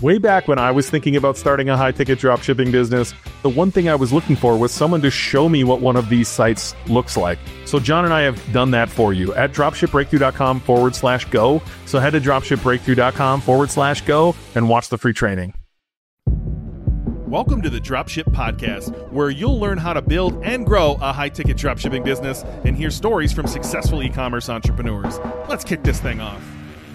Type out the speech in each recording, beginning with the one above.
Way back when I was thinking about starting a high-ticket dropshipping business, the one thing I was looking for was someone to show me what one of these sites looks like. So John and I have done that for you at dropshipbreakthrough.com/go. So head to dropshipbreakthrough.com/go and watch the free training. Welcome to the Dropship Podcast, where you'll learn how to build and grow a high-ticket dropshipping business and hear stories from successful e-commerce entrepreneurs. Let's kick this thing off.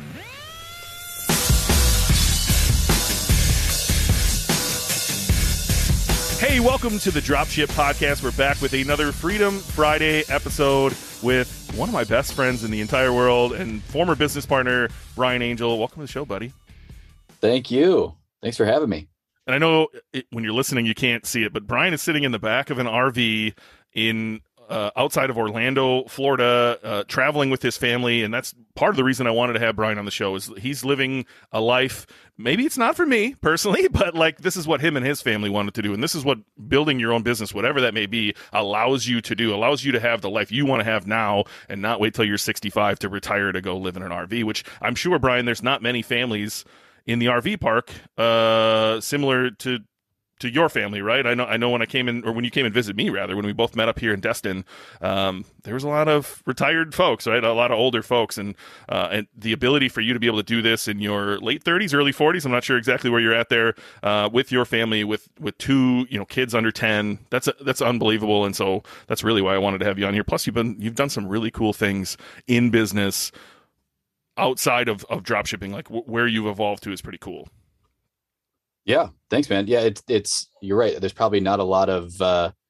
Hey, welcome to the Dropship Podcast. We're back with another Freedom Friday episode with one of my best friends in the entire world and former business partner, Brian Angel. Welcome to the show, buddy. Thank you. Thanks for having me. And I know when you're listening, you can't see it, but Brian is sitting in the back of an RV in outside of Orlando, Florida, traveling with his family. And that's part of the reason I wanted to have Brian on the show is he's living a life. Maybe it's not for me personally, but like this is what him and his family wanted to do. And this is what building your own business, whatever that may be, allows you to do, allows you to have the life you want to have now and not wait till you're 65 to retire to go live in an RV, which I'm sure, Brian, there's not many families in the RV park similar to your family, right? I know when I came in, or when you came and visit me, rather, when we both met up here in Destin, there was a lot of retired folks, right? A lot of older folks, and the ability for you to be able to do this in your late 30s, early 40s, I'm not sure exactly where you're at there, with your family, with two, kids under 10, that's unbelievable. And so that's really why I wanted to have you on here. Plus you've done some really cool things in business outside of dropshipping, like where you've evolved to is pretty cool. Yeah. Thanks, man. Yeah. It's, you're right. There's probably not a lot of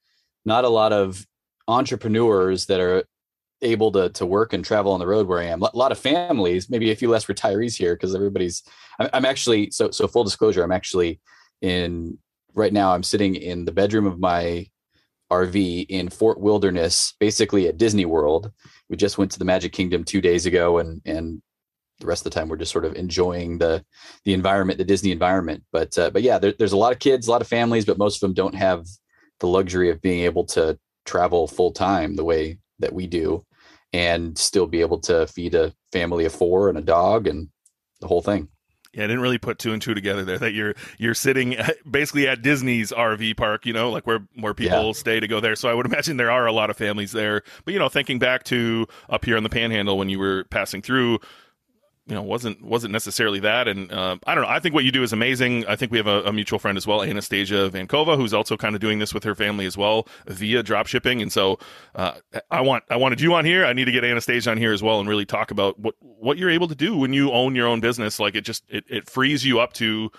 entrepreneurs that are able to work and travel on the road where I am. A lot of families, maybe a few less retirees here, because I'm actually, so full disclosure, I'm actually right now I'm sitting in the bedroom of my RV in Fort Wilderness, basically at Disney World. We just went to the Magic Kingdom 2 days ago, and the rest of the time we're just sort of enjoying the environment, the Disney environment. But yeah, there's a lot of kids, a lot of families, but most of them don't have the luxury of being able to travel full time the way that we do and still be able to feed a family of 4 and a dog and the whole thing. Yeah, I didn't really put 2 and 2 together there, that you're sitting basically at Disney's RV park, like where people stay to go there. So I would imagine there are a lot of families there. But, thinking back to up here on the Panhandle when you were passing through, wasn't necessarily that. And I don't know. I think what you do is amazing. I think we have a mutual friend as well, Anastasia Vankova, who's also kind of doing this with her family as well via dropshipping. And so I wanted you on here. I need to get Anastasia on here as well and really talk about what you're able to do when you own your own business. Like it frees you up to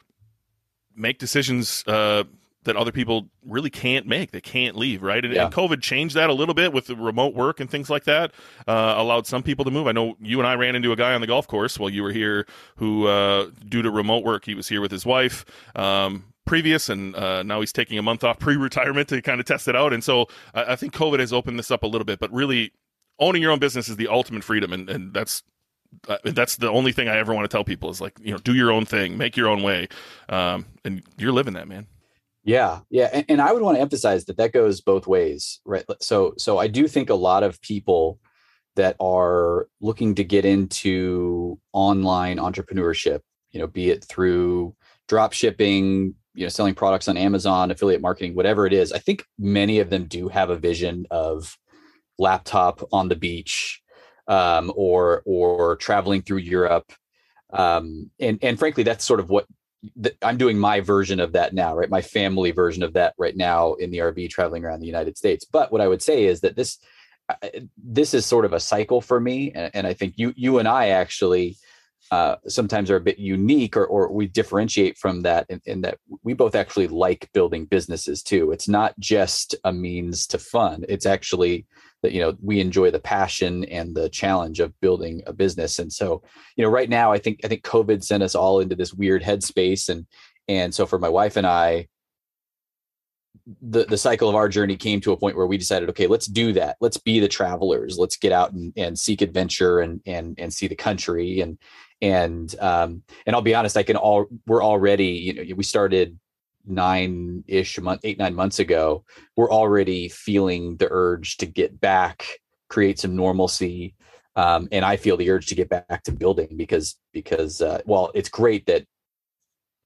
make decisions that other people really can't make. They can't leave, right? And COVID changed that a little bit with the remote work and things like that, allowed some people to move. I know you and I ran into a guy on the golf course while you were here who, due to remote work, he was here with his wife previous, and now he's taking a month off pre-retirement to kind of test it out. And so I think COVID has opened this up a little bit, but really owning your own business is the ultimate freedom. And that's the only thing I ever want to tell people is like, do your own thing, make your own way. And you're living that, man. Yeah. Yeah. And I would want to emphasize that goes both ways, right? So I do think a lot of people that are looking to get into online entrepreneurship, be it through drop shipping, selling products on Amazon, affiliate marketing, whatever it is. I think many of them do have a vision of laptop on the beach, or traveling through Europe. And frankly, that's sort of what I'm doing my version of that now, right? My family version of that right now in the RV traveling around the United States. But what I would say is that this is sort of a cycle for me. And I think you and I actually sometimes are a bit unique, or we differentiate from that in that we both actually like building businesses too. It's not just a means to fun. It's actually that, we enjoy the passion and the challenge of building a business. And so, right now, I think COVID sent us all into this weird headspace. And so for my wife and I, the cycle of our journey came to a point where we decided, okay, let's do that. Let's be the travelers. Let's get out and seek adventure and see the country. And I'll be honest, we're already, we started 9 months ago. We're already feeling the urge to get back, create some normalcy. And I feel the urge to get back to building because while it's great that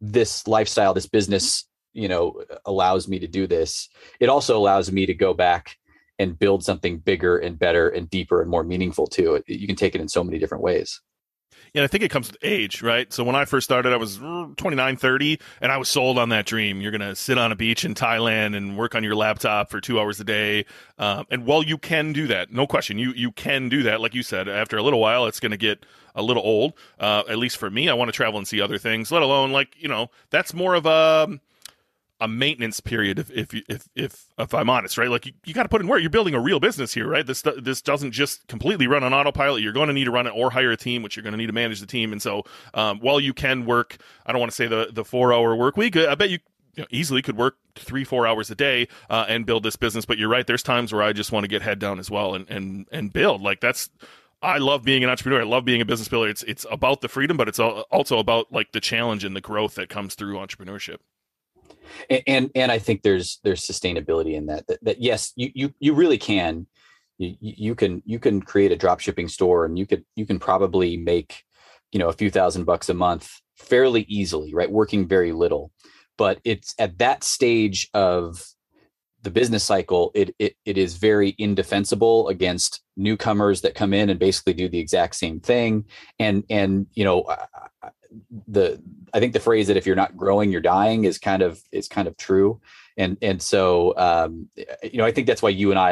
this lifestyle, this business, allows me to do this, it also allows me to go back and build something bigger and better and deeper and more meaningful too. You can take it in so many different ways. Yeah, I think it comes with age, right? So when I first started, I was 29, 30, and I was sold on that dream. You're going to sit on a beach in Thailand and work on your laptop for 2 hours a day. And while you can do that, no question, you can do that. Like you said, after a little while, it's going to get a little old. At least for me, I want to travel and see other things, let alone that's more of a maintenance period if I'm honest, right? Like you got to put in work. You're building a real business here, right? This doesn't just completely run on autopilot. You're going to need to run it or hire a team, which you're going to need to manage the team. And so while you can work, I don't want to say the 4-hour work week, I bet you easily could work 3-4 hours a day and build this business. But you're right, there's times where I just want to get head down as well and build. Like I love being an entrepreneur. I love being a business builder. It's about the freedom, but it's also about like the challenge and the growth that comes through entrepreneurship. And I think there's sustainability in that yes, you really can, you can create a drop shipping store, and you can probably make, a few $1,000s a month fairly easily, right? Working very little. But it's at that stage of the business cycle, it is very indefensible against newcomers that come in and basically do the exact same thing. And I think the phrase that if you're not growing, you're dying is kind of true. And so, I think that's why you and I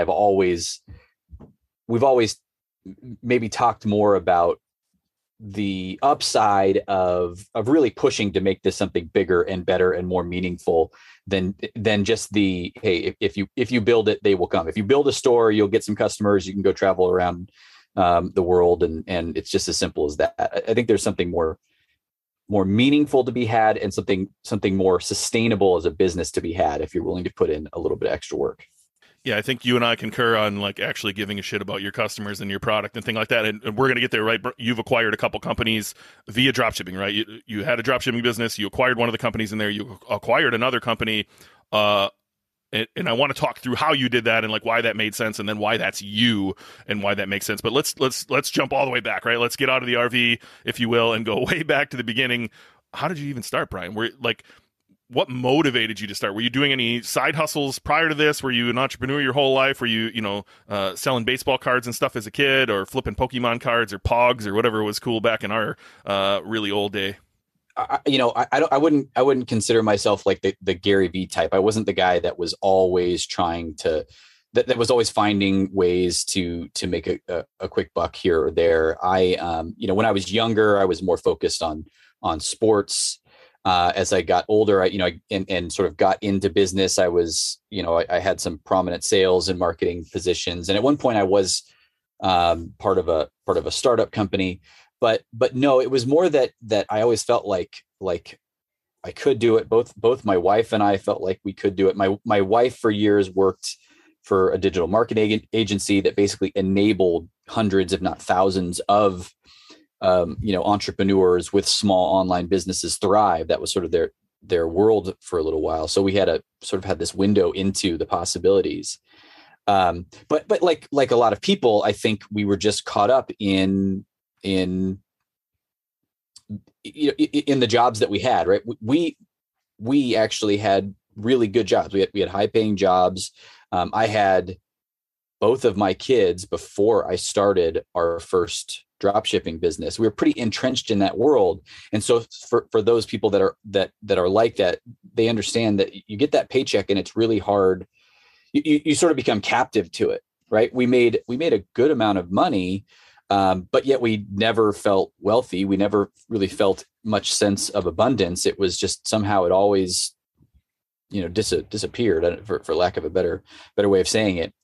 we've always maybe talked more about the upside of really pushing to make this something bigger and better and more meaningful than just the, hey, if you build it, they will come. If you build a store, you'll get some customers, you can go travel around the world. And it's just as simple as that. I think there's something more meaningful to be had, and something more sustainable as a business to be had if you're willing to put in a little bit of extra work. Yeah, I think you and I concur on like actually giving a shit about your customers and your product and thing like that. And we're going to get there, right? You've acquired a couple companies via dropshipping, right? You had a dropshipping business. You acquired one of the companies in there. You acquired another company. And I want to talk through how you did that and like why that made sense, and then why that's you and why that makes sense. But let's jump all the way back, right? Let's get out of the RV, if you will, and go way back to the beginning. How did you even start, Brian? What motivated you to start? Were you doing any side hustles prior to this? Were you an entrepreneur your whole life? Were you, selling baseball cards and stuff as a kid, or flipping Pokemon cards or Pogs or whatever was cool back in our really old day? I wouldn't consider myself like the Gary Vee type. I wasn't the guy that was always trying to, that was always finding ways to make a quick buck here or there. When I was younger, I was more focused on sports. As I got older, and sort of got into business, I was, I had some prominent sales and marketing positions. And at one point I was part of a startup company, but no, it was more that I always felt like I could do it. Both my wife and I felt like we could do it. My wife for years worked for a digital marketing agency that basically enabled hundreds, if not thousands of entrepreneurs with small online businesses thrive. That was sort of their world for a little while. So we had this window into the possibilities. But like a lot of people, I think we were just caught up in the jobs that we had, right? We actually had really good jobs. We had high paying jobs. I had both of my kids before I started our first drop shipping business. We were pretty entrenched in that world. And so for those people that are like that, they understand that you get that paycheck and it's really hard. You sort of become captive to it, right? We made a good amount of money, but yet we never felt wealthy. We never really felt much sense of abundance. It was just somehow it always, disappeared, for lack of a better way of saying it.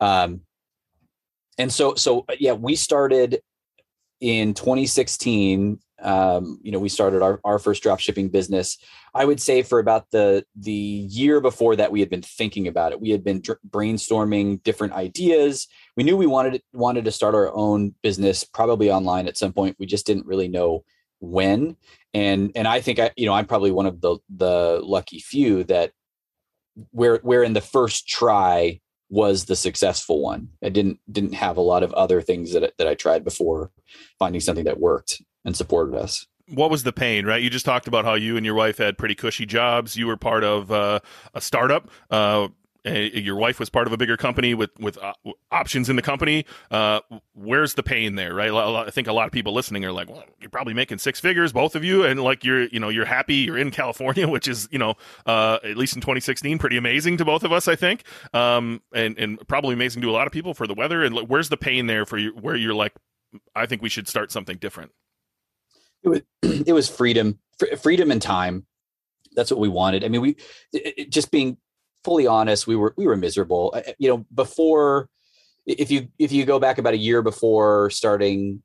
And so we started in 2016. We started our first drop shipping business. I would say for about the year before that, we had been thinking about it. We had been brainstorming different ideas. We knew we wanted to start our own business, probably online at some point. We just didn't really know when. And I think I'm probably one of the lucky few that where in the first try was the successful one. I didn't have a lot of other things that I tried before finding something that worked and supported us. What was the pain, right? You just talked about how you and your wife had pretty cushy jobs. You were part of a startup. Your wife was part of a bigger company with options in the company. Where's the pain there, right? I think a lot of people listening are like, well, you're probably making six figures, both of you, and like you're happy, you're in California, which is at least in 2016, pretty amazing to both of us, I think, and probably amazing to a lot of people for the weather. And where's the pain there for you, where you're like, I think we should start something different? It was freedom and time. That's what we wanted. I mean, just being fully honest, we were miserable. Before, if you go back about a year before starting,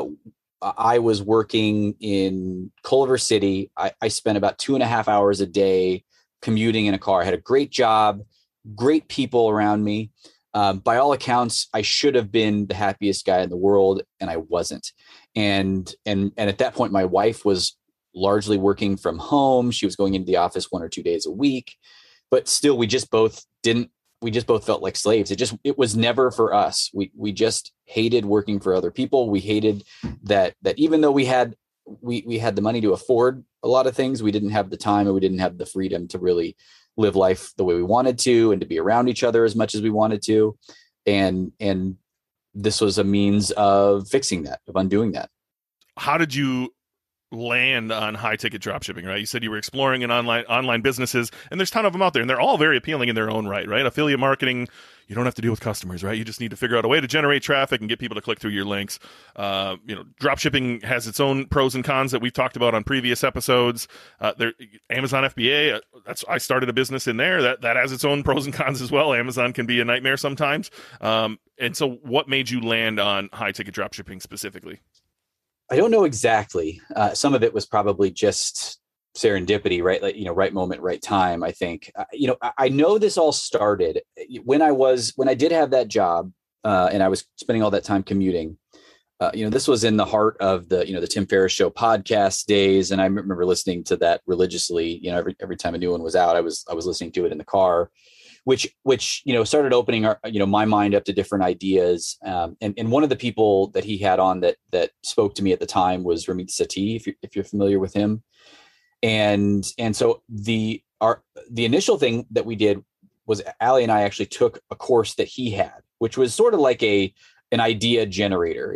I was working in Culver City. I spent about 2.5 hours a day commuting in a car. I had a great job, great people around me. By all accounts, I should have been the happiest guy in the world, and I wasn't. And at that point, my wife was largely working from home. She was going into the office 1 or 2 days a week, but still, we just both felt like slaves. It was never for us. We just hated working for other people. We hated that even though we had the money to afford a lot of things, we didn't have the time, and we didn't have the freedom to really live life the way we wanted to, and to be around each other as much as we wanted to. And this was a means of fixing that, of undoing that. How did you land on high ticket dropshipping, right? You said you were exploring in online businesses, and there's a ton of them out there, and they're all very appealing in their own right? Affiliate marketing, you don't have to deal with customers, right? You just need to figure out a way to generate traffic and get people to click through your links. Dropshipping has its own pros and cons that we've talked about on previous episodes. Amazon FBA, I started a business in there that has its own pros and cons as well. Amazon can be a nightmare sometimes. And so what made you land on high ticket dropshipping specifically? I don't know exactly. Some of it was probably just serendipity, right? Like, right moment, right time. I think, I know this all started when I did have that job, and I was spending all that time commuting. This was in the heart of the Tim Ferriss Show podcast days. And I remember listening to that religiously, every time a new one was out, I was listening to it in the car, which started opening my mind up to different ideas. And one of the people that he had on that spoke to me at the time was Ramit Sethi, if you're familiar with him. And so the initial thing that we did was Allie and I actually took a course that he had, which was sort of like an idea generator.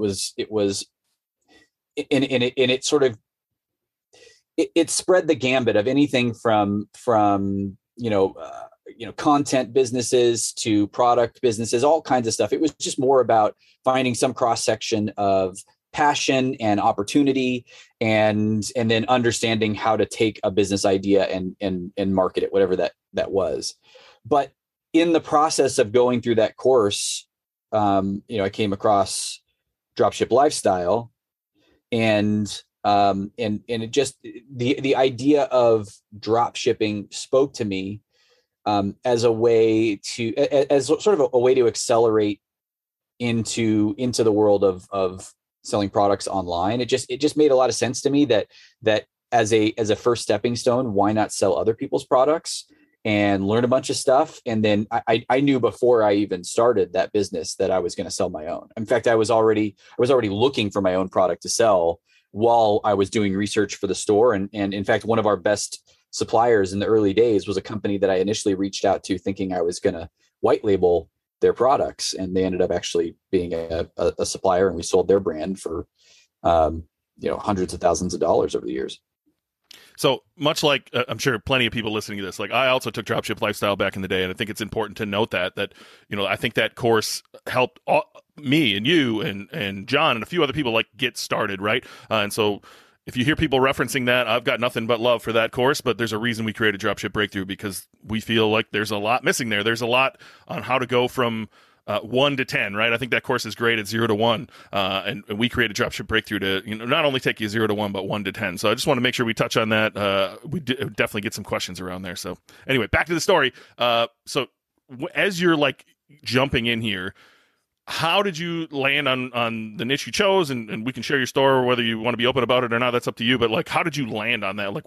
It spread the gambit of anything from content businesses to product businesses, all kinds of stuff. It was just more about finding some cross section of passion and opportunity, and then understanding how to take a business idea and market it, whatever that was. But in the process of going through that course, I came across Dropship Lifestyle, and it just the idea of drop shipping spoke to me as a way to, as sort of a way to accelerate into the world of selling products online. It just made a lot of sense to me that as a first stepping stone, why not sell other people's products and learn a bunch of stuff? And then I knew before I even started that business that I was going to sell my own. In fact, I was already looking for my own product to sell while I was doing research for the store. And in fact, one of our best suppliers in the early days was a company that I initially reached out to thinking I was going to white label their products. And they ended up actually being a supplier, and we sold their brand for, hundreds of thousands of dollars over the years. So much like I'm sure plenty of people listening to this, like I also took Dropship Lifestyle back in the day, and I think it's important to note that I think that course helped me and you and John and a few other people like get started, right? And so if you hear people referencing that, I've got nothing but love for that course, but there's a reason we created Dropship Breakthrough, because we feel like there's a lot missing there. There's a lot on how to go from 1 to 10, right? I think that course is great at 0 to 1. And we created Dropship Breakthrough to, not only take you 0 to 1, but 1 to 10. So I just want to make sure we touch on that. We definitely get some questions around there. So anyway, back to the story. So as you're like jumping in here, how did you land on the niche you chose? And we can share your story, whether you want to be open about it or not, that's up to you. But like, how did you land on that? Like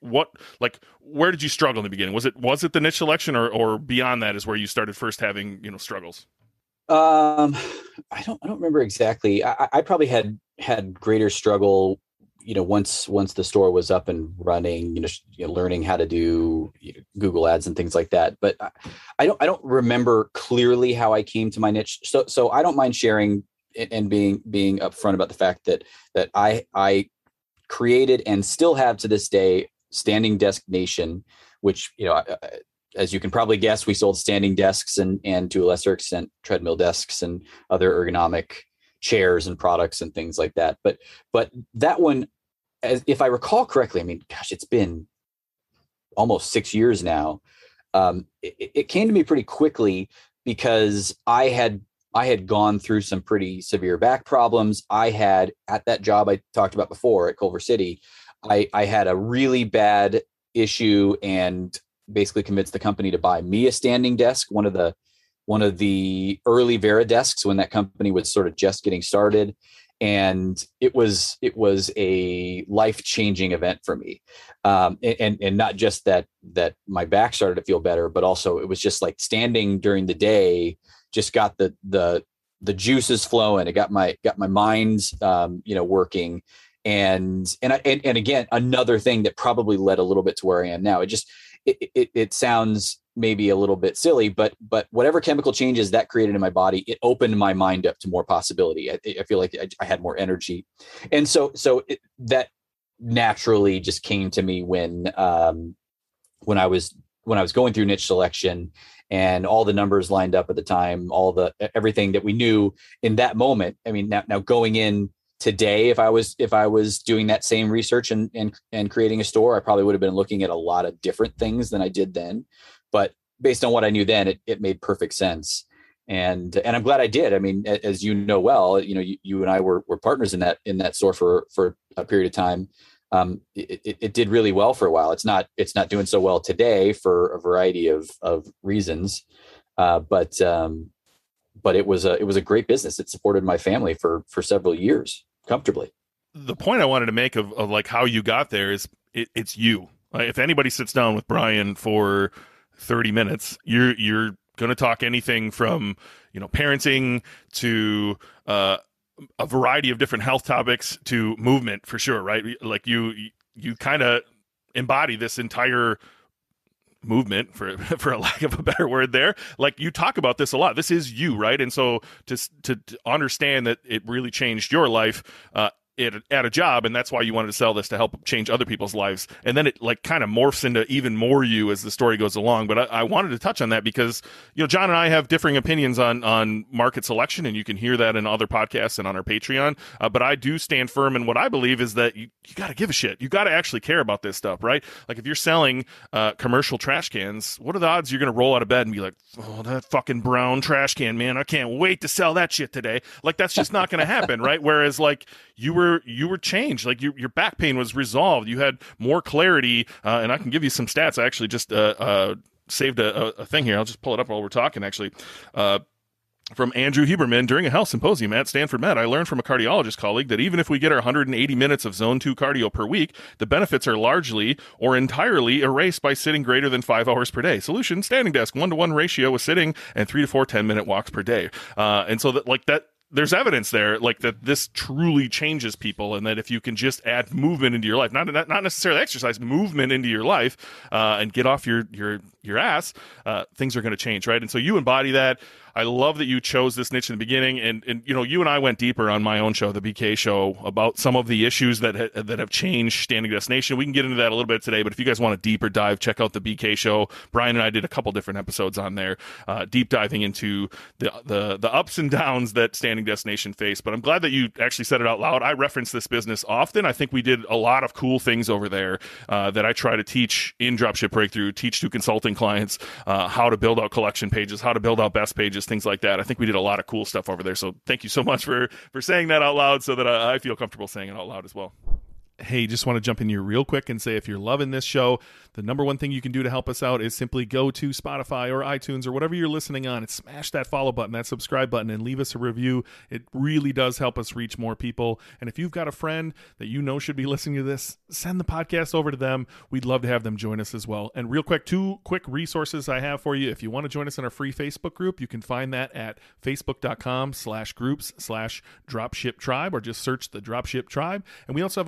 where did you struggle in the beginning? Was it the niche selection, or beyond that is where you started first having, struggles? I don't remember exactly. I probably had greater struggle once the store was up and running, learning how to do Google ads and things like that. But I don't remember clearly how I came to my niche. So I don't mind sharing and being upfront about the fact that I created and still have to this day Standing Desk Nation, which, as you can probably guess, we sold standing desks and to a lesser extent treadmill desks and other ergonomic chairs and products and things like that. But that one, if I recall correctly, I mean, gosh, it's been almost 6 years now. It came to me pretty quickly because I had gone through some pretty severe back problems. I had, at that job I talked about before at Culver City, I had a really bad issue and basically convinced the company to buy me a standing desk, one of the early Vera desks when that company was sort of just getting started. And it was a life-changing event for me. And not just that my back started to feel better, but also it was just like standing during the day just got the juices flowing. It got my minds working. And again, another thing that probably led a little bit to where I am now. It sounds maybe a little bit silly, but whatever chemical changes that created in my body, it opened my mind up to more possibility. I feel like I had more energy. And so that naturally just came to me when I was going through niche selection and all the numbers lined up at the time, everything that we knew in that moment. I mean, now going in today, if I was doing that same research and creating a store, I probably would have been looking at a lot of different things than I did then. But based on what I knew then, it made perfect sense. And I'm glad I did. I mean, as you know well, you and I were partners in that store for a period of time. It did really well for a while. It's not doing so well today for a variety of reasons. But it was a great business. It supported my family for several years comfortably. The point I wanted to make of like how you got there is it's you. If anybody sits down with Brian for 30 minutes, you're going to talk anything from, parenting to a variety of different health topics to movement for sure, right? Like you kind of embody this entire movement for a lack of a better word there. Like you talk about this a lot. This is you, right? And so to understand that it really changed your life at a job, and that's why you wanted to sell this to help change other people's lives. And then it like kind of morphs into even more you as the story goes along. But I wanted to touch on that because, John and I have differing opinions on market selection, and you can hear that in other podcasts and on our Patreon. But I do stand firm in what I believe is that you got to give a shit. You got to actually care about this stuff, right? Like if you're selling commercial trash cans, what are the odds you're going to roll out of bed and be like, oh, that fucking brown trash can, man, I can't wait to sell that shit today. Like that's just not going to happen, right? Whereas like you were changed, like your back pain was resolved. You had more clarity, and I can give you some stats. I actually just saved a thing here. I'll just pull it up while we're talking, actually. From Andrew Huberman, during a health symposium at Stanford Med, I learned from a cardiologist colleague that even if we get our 180 minutes of zone 2 cardio per week, the benefits are largely or entirely erased by sitting greater than 5 hours per day. Solution, standing desk, 1-to-1 ratio with sitting and 3 to 4 10-minute walks per day. And so that there's evidence there, like that this truly changes people, and that if you can just add movement into your life, not necessarily exercise, movement into your life, and get off your ass, things are going to change, right? And so you embody that. I love that you chose this niche in the beginning, and you and I went deeper on my own show, the BK Show, about some of the issues that have changed Standing Desk Nation. We can get into that a little bit today, but if you guys want a deeper dive, check out the BK Show. Brian and I did a couple different episodes on there, deep diving into the ups and downs that Standing Desk Nation faced. But I'm glad that you actually said it out loud. I reference this business often. I think we did a lot of cool things over there that I try to teach in Dropship Breakthrough, teach to consulting clients how to build out collection pages, how to build out best pages, things like that. I think we did a lot of cool stuff over there. So thank you so much for saying that out loud, so that I feel comfortable saying it out loud as well. Hey, just want to jump in here real quick and say, if you're loving this show, the number one thing you can do to help us out is simply go to Spotify or iTunes or whatever you're listening on and smash that follow button, that subscribe button, and leave us a review. It really does help us reach more people. And if you've got a friend that you know should be listening to this, send the podcast over to them. We'd love to have them join us as well. And real quick, 2 quick resources I have for you. If you want to join us in our free Facebook group, you can find that at facebook.com/groups/dropship tribe, or just search the Dropship Tribe. And we also have a paid version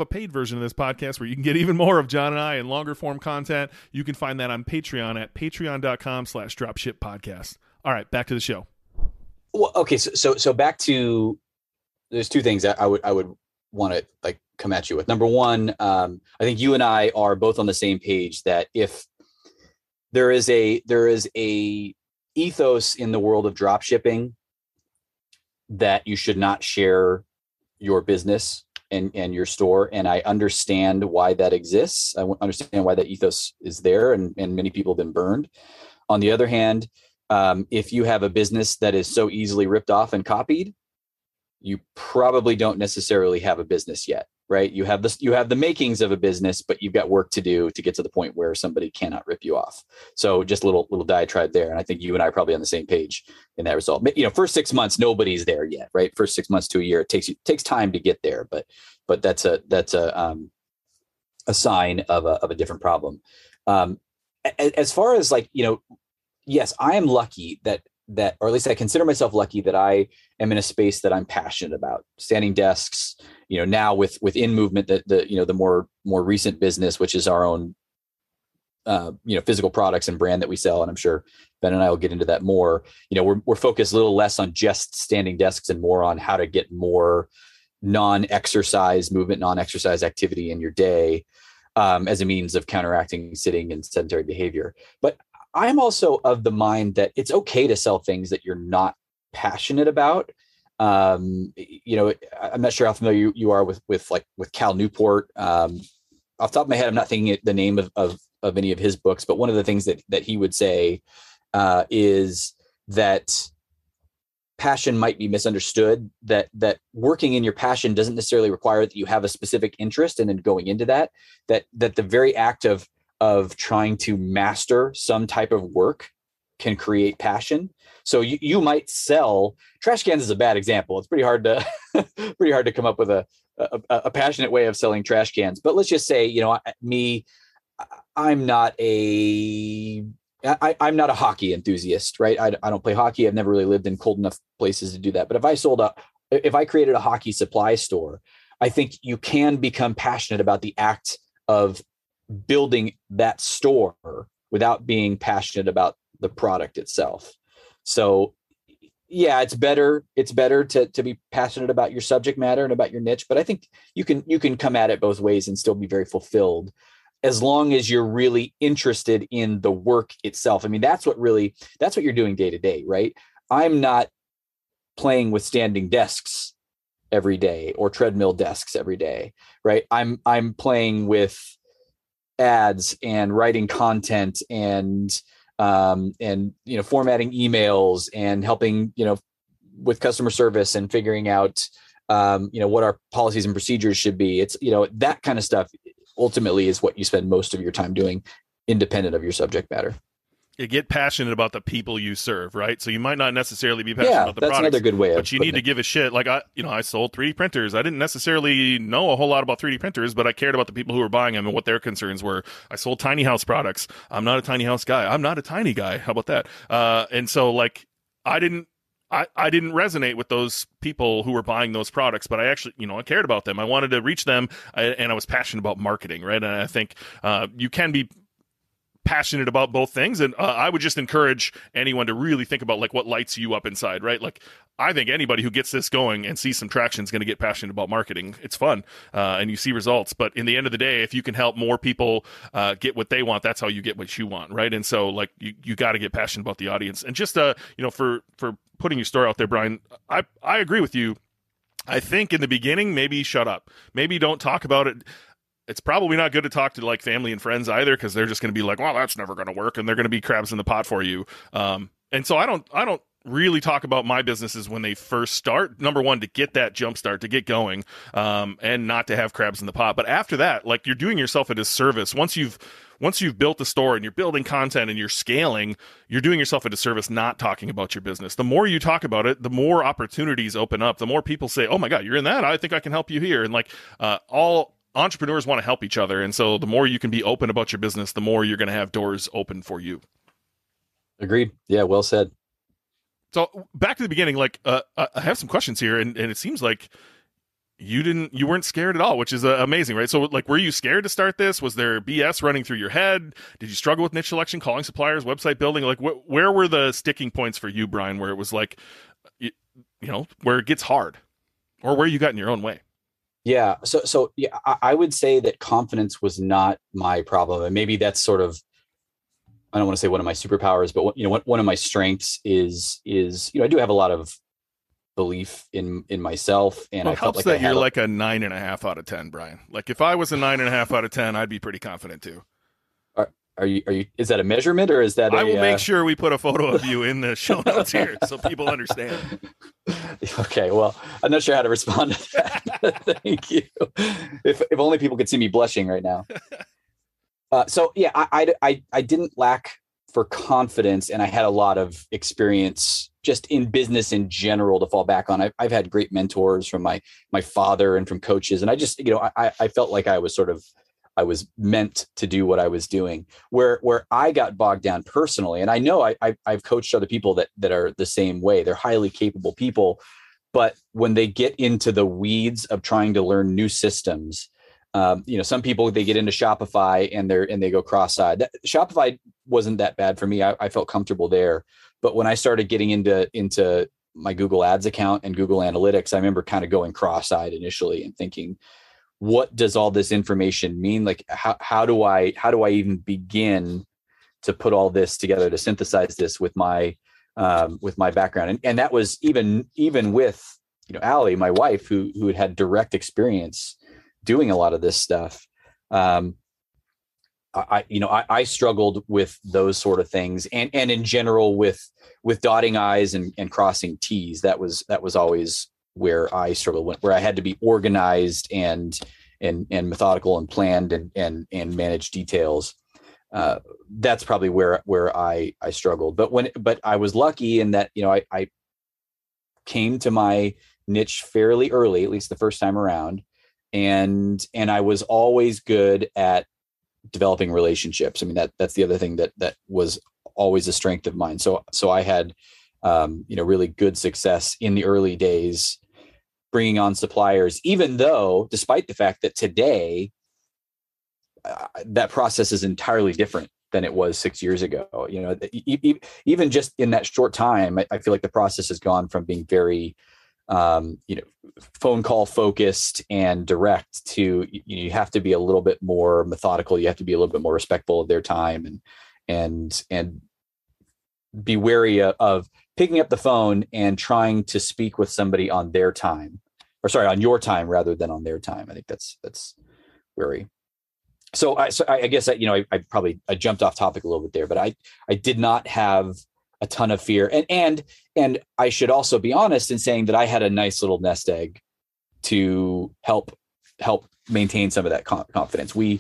version of this podcast where you can get even more of John and I in longer form content. You can find that on Patreon at patreon.com/dropshippodcast. All right, back to the show. Well, okay. So back to, there's two things that I would want to like come at you with. Number one, I think you and I are both on the same page that if there is a ethos in the world of drop shipping that you should not share your business and your store. And I understand why that exists. I understand why that ethos is there, and many people have been burned. On the other hand, if you have a business that is so easily ripped off and copied, you probably don't necessarily have a business yet, right? You have the makings of a business, but you've got work to do to get to the point where somebody cannot rip you off. So just a little diatribe there. And I think you and I are probably on the same page in that result. First 6 months, nobody's there yet, right? First 6 months to a year, it takes time to get there, but that's a sign of a different problem. As far as yes, I am lucky that, or at least I consider myself lucky that I am in a space that I'm passionate about. Standing desks, now with InMovement, the more recent business, which is our own, physical products and brand that we sell. And I'm sure Ben and I will get into that more. We're focused a little less on just standing desks and more on how to get more non-exercise movement, non-exercise activity in your day, as a means of counteracting sitting and sedentary behavior. But I'm also of the mind that it's okay to sell things that you're not passionate about. I'm not sure how familiar you are with Cal Newport. Off the top of my head, I'm not thinking the name of any of his books, but one of the things that he would say is that passion might be misunderstood, that working in your passion doesn't necessarily require that you have a specific interest, and then going into that the very act of trying to master some type of work can create passion. So you might sell trash cans is a bad example. It's pretty hard to come up with a passionate way of selling trash cans. But let's just say, I'm not a hockey enthusiast, right? I don't play hockey. I've never really lived in cold enough places to do that. But if I created a hockey supply store, I think you can become passionate about the act of building that store without being passionate about the product itself. So yeah, it's better to be passionate about your subject matter and about your niche, but I think you can come at it both ways and still be very fulfilled as long as you're really interested in the work itself. I mean, that's what you're doing day to day, right? I'm not playing with standing desks every day or treadmill desks every day, right? I'm playing with ads and writing content and formatting emails and helping, with customer service and figuring out, what our policies and procedures should be. It's, that kind of stuff ultimately is what you spend most of your time doing, independent of your subject matter. You get passionate about the people you serve, right? So you might not necessarily be passionate about the products. That's another good way. But you need to give a shit. Like I sold 3D printers. I didn't necessarily know a whole lot about 3D printers, but I cared about the people who were buying them and what their concerns were. I sold tiny house products. I'm not a tiny house guy. I'm not a tiny guy. How about that? And so I didn't resonate with those people who were buying those products, but I actually, I cared about them. I wanted to reach them, and I was passionate about marketing, right? And I think you can be passionate about both things, and I would just encourage anyone to really think about what lights you up inside, right? I think anybody who gets this going and sees some traction is going to get passionate about marketing. It's fun, and you see results. But in the end of the day, if you can help more people get what they want, that's how you get what you want, right? And so you got to get passionate about the audience. And just for putting your story out there, Brian, I agree with you. I think in the beginning, maybe shut up, maybe don't talk about it. It's probably not good to talk to family and friends either, because they're just going to be like, well, that's never going to work, and they're going to be crabs in the pot for you. And so I don't really talk about my businesses when they first start. Number one, to get that jump start, to get going, and not to have crabs in the pot. But after that, you're doing yourself a disservice. Once you've built the store and you're building content and you're scaling, you're doing yourself a disservice not talking about your business. The more you talk about it, the more opportunities open up. The more people say, oh my God, you're in that? I think I can help you here. And all entrepreneurs want to help each other. And so the more you can be open about your business, the more you're going to have doors open for you. Agreed. Yeah, well said. So back to the beginning, I have some questions here, and it seems like, you weren't scared at all, which is amazing, right? So like, were you scared to start this? Was there BS running through your head? Did you struggle with niche selection, calling suppliers, website building? Like where were the sticking points for you, Brian, where it was like, where it gets hard, or where you got in your own way? Yeah. So yeah, I would say that confidence was not my problem. And maybe that's sort of, I don't want to say one of my superpowers, but one of my strengths is, I do have a lot of belief in myself. And I felt like that you're like a 9.5 out of 10, Brian. Like if I was a 9.5 out of 10, I'd be pretty confident too. Are you, is that a measurement, or is that I will make sure we put a photo of you in the show notes here so people understand. Okay. Well, I'm not sure how to respond to that. Thank you. If only people could see me blushing right now. So yeah, I didn't lack for confidence, and I had a lot of experience just in business in general to fall back on. I've had great mentors from my father and from coaches. And I just, I felt like I was meant to do what I was doing. Where I got bogged down personally, and I know I've coached other people that are the same way. They're highly capable people, but when they get into the weeds of trying to learn new systems, some people, they get into Shopify and they go cross-eyed. Shopify wasn't that bad for me. I felt comfortable there. But when I started getting into my Google Ads account and Google Analytics, I remember kind of going cross-eyed initially and thinking, what does all this information mean? Like, how do I even begin to put all this together, to synthesize this with my background? And that was even with, Allie, my wife, who had direct experience doing a lot of this stuff. I struggled with those sort of things, and in general with dotting I's and crossing T's. That was always where I struggled, where I had to be organized and methodical and planned and manage details. That's probably where I struggled. But I was lucky in that, I came to my niche fairly early, at least the first time around. And I was always good at developing relationships. I mean, that's the other thing that was always a strength of mine. So I had, really good success in the early days, bringing on suppliers, even though, despite the fact that today, that process is entirely different than it was 6 years ago. Even just in that short time, I feel like the process has gone from being very, phone call focused and direct to, you have to be a little bit more methodical. You have to be a little bit more respectful of their time and be wary of picking up the phone and trying to speak with somebody on their time, on your time rather than on their time. I think that's very. So I guess I jumped off topic a little bit there, but I did not have a ton of fear, and I should also be honest in saying that I had a nice little nest egg to help maintain some of that confidence. We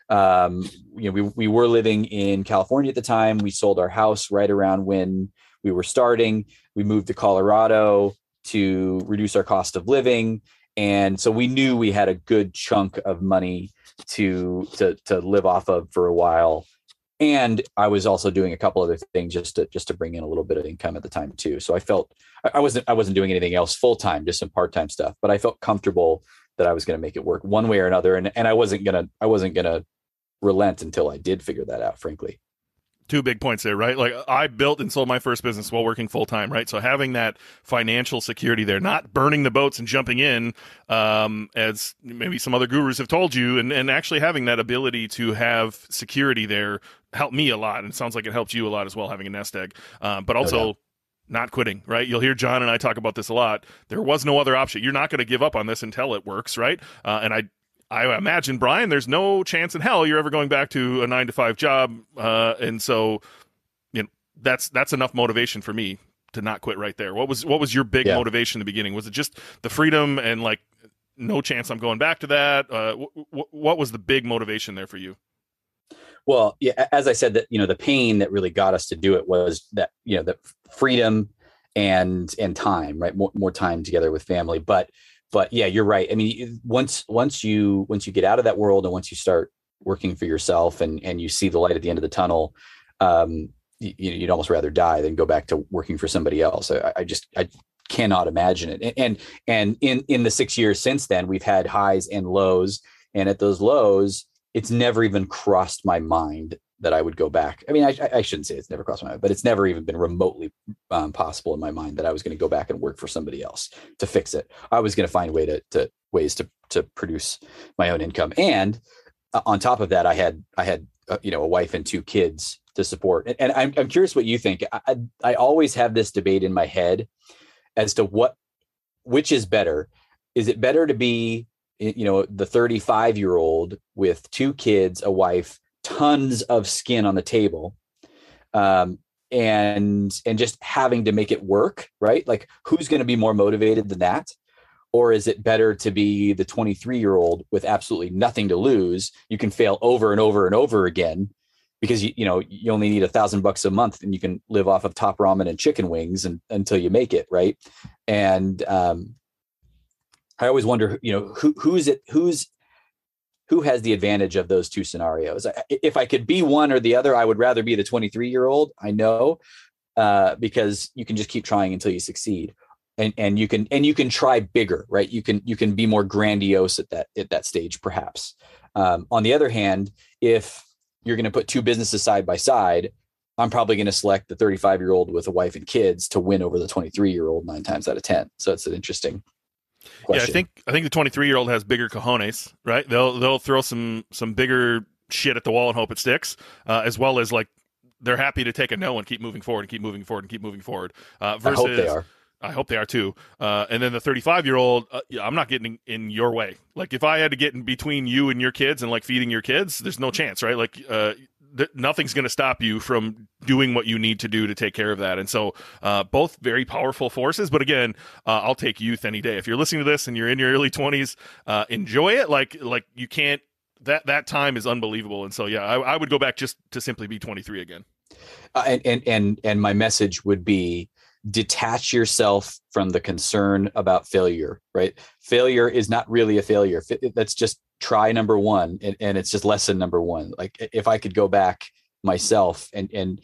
were living in California at the time. We sold our house right around when we were starting. We moved to Colorado to reduce our cost of living, and so we knew we had a good chunk of money to live off of for a while. And I was also doing a couple other things just to bring in a little bit of income at the time too. So I felt I wasn't doing anything else full time, just some part time stuff. But I felt comfortable that I was going to make it work one way or another, and I wasn't gonna relent until I did figure that out. Frankly. Two big points there, right? Like, I built and sold my first business while working full time, right? So having that financial security there, not burning the boats and jumping in, as maybe some other gurus have told you, and actually having that ability to have security there helped me a lot. And it sounds like it helped you a lot as well, having a nest egg. But also not quitting, right? You'll hear John and I talk about this a lot. There was no other option. You're not going to give up on this until it works, right? And I imagine, Brian, there's no chance in hell you're ever going back to a 9-to-5 job. And so, that's enough motivation for me to not quit right there. What was your big motivation in the beginning? Was it just the freedom and like, no chance I'm going back to that? What was the big motivation there for you? Well, yeah, as I said, that, the pain that really got us to do it was that, the freedom and time, right? More time together with family. But yeah, you're right. I mean, once you get out of that world and once you start working for yourself and you see the light at the end of the tunnel, you'd almost rather die than go back to working for somebody else. I cannot imagine it. And in the 6 years since then, we've had highs and lows. And at those lows, it's never even crossed my mind that I would go back. I mean, I shouldn't say it's never crossed my mind, but it's never even been remotely possible in my mind that I was going to go back and work for somebody else to fix it. I was going to find ways to produce my own income. And on top of that, I had a wife and 2 kids to support. And I'm curious what you think. I always have this debate in my head as to which is better. Is it better to be, the 35-year-old with 2 kids, a wife, tons of skin on the table, and just having to make it work, right? Like, who's going to be more motivated than that? Or is it better to be the 23-year-old with absolutely nothing to lose? You can fail over and over and over again because you only need $1,000 a month and you can live off of top ramen and chicken wings until you make it, right? And I always wonder, who has the advantage of those 2 scenarios? If I could be one or the other, I would rather be the 23-year-old. I know, because you can just keep trying until you succeed, and you can try bigger, right? You can be more grandiose at that stage, perhaps. On the other hand, if you're going to put 2 businesses side by side, I'm probably going to select the 35-year-old with a wife and kids to win over the 23-year-old 9 times out of 10. So it's an interesting question. Yeah, I think the 23-year-old has bigger cojones, right? They'll throw some bigger shit at the wall and hope it sticks, as well as like they're happy to take a no and keep moving forward and keep moving forward and keep moving forward. Versus, I hope they are. I hope they are too. And then the 35-year-old, I'm not getting in your way. Like, if I had to get in between you and your kids and like feeding your kids, there's no chance, right? Like, nothing's going to stop you from doing what you need to do to take care of that. And so both very powerful forces. But again, I'll take youth any day. If you're listening to this and you're in your early 20s, enjoy it. Like you can't, that time is unbelievable. And so, yeah, I would go back just to simply be 23 again. And my message would be, detach yourself from the concern about failure, right? Failure is not really a failure. That's just try number 1. And it's just lesson number 1. Like, if I could go back myself and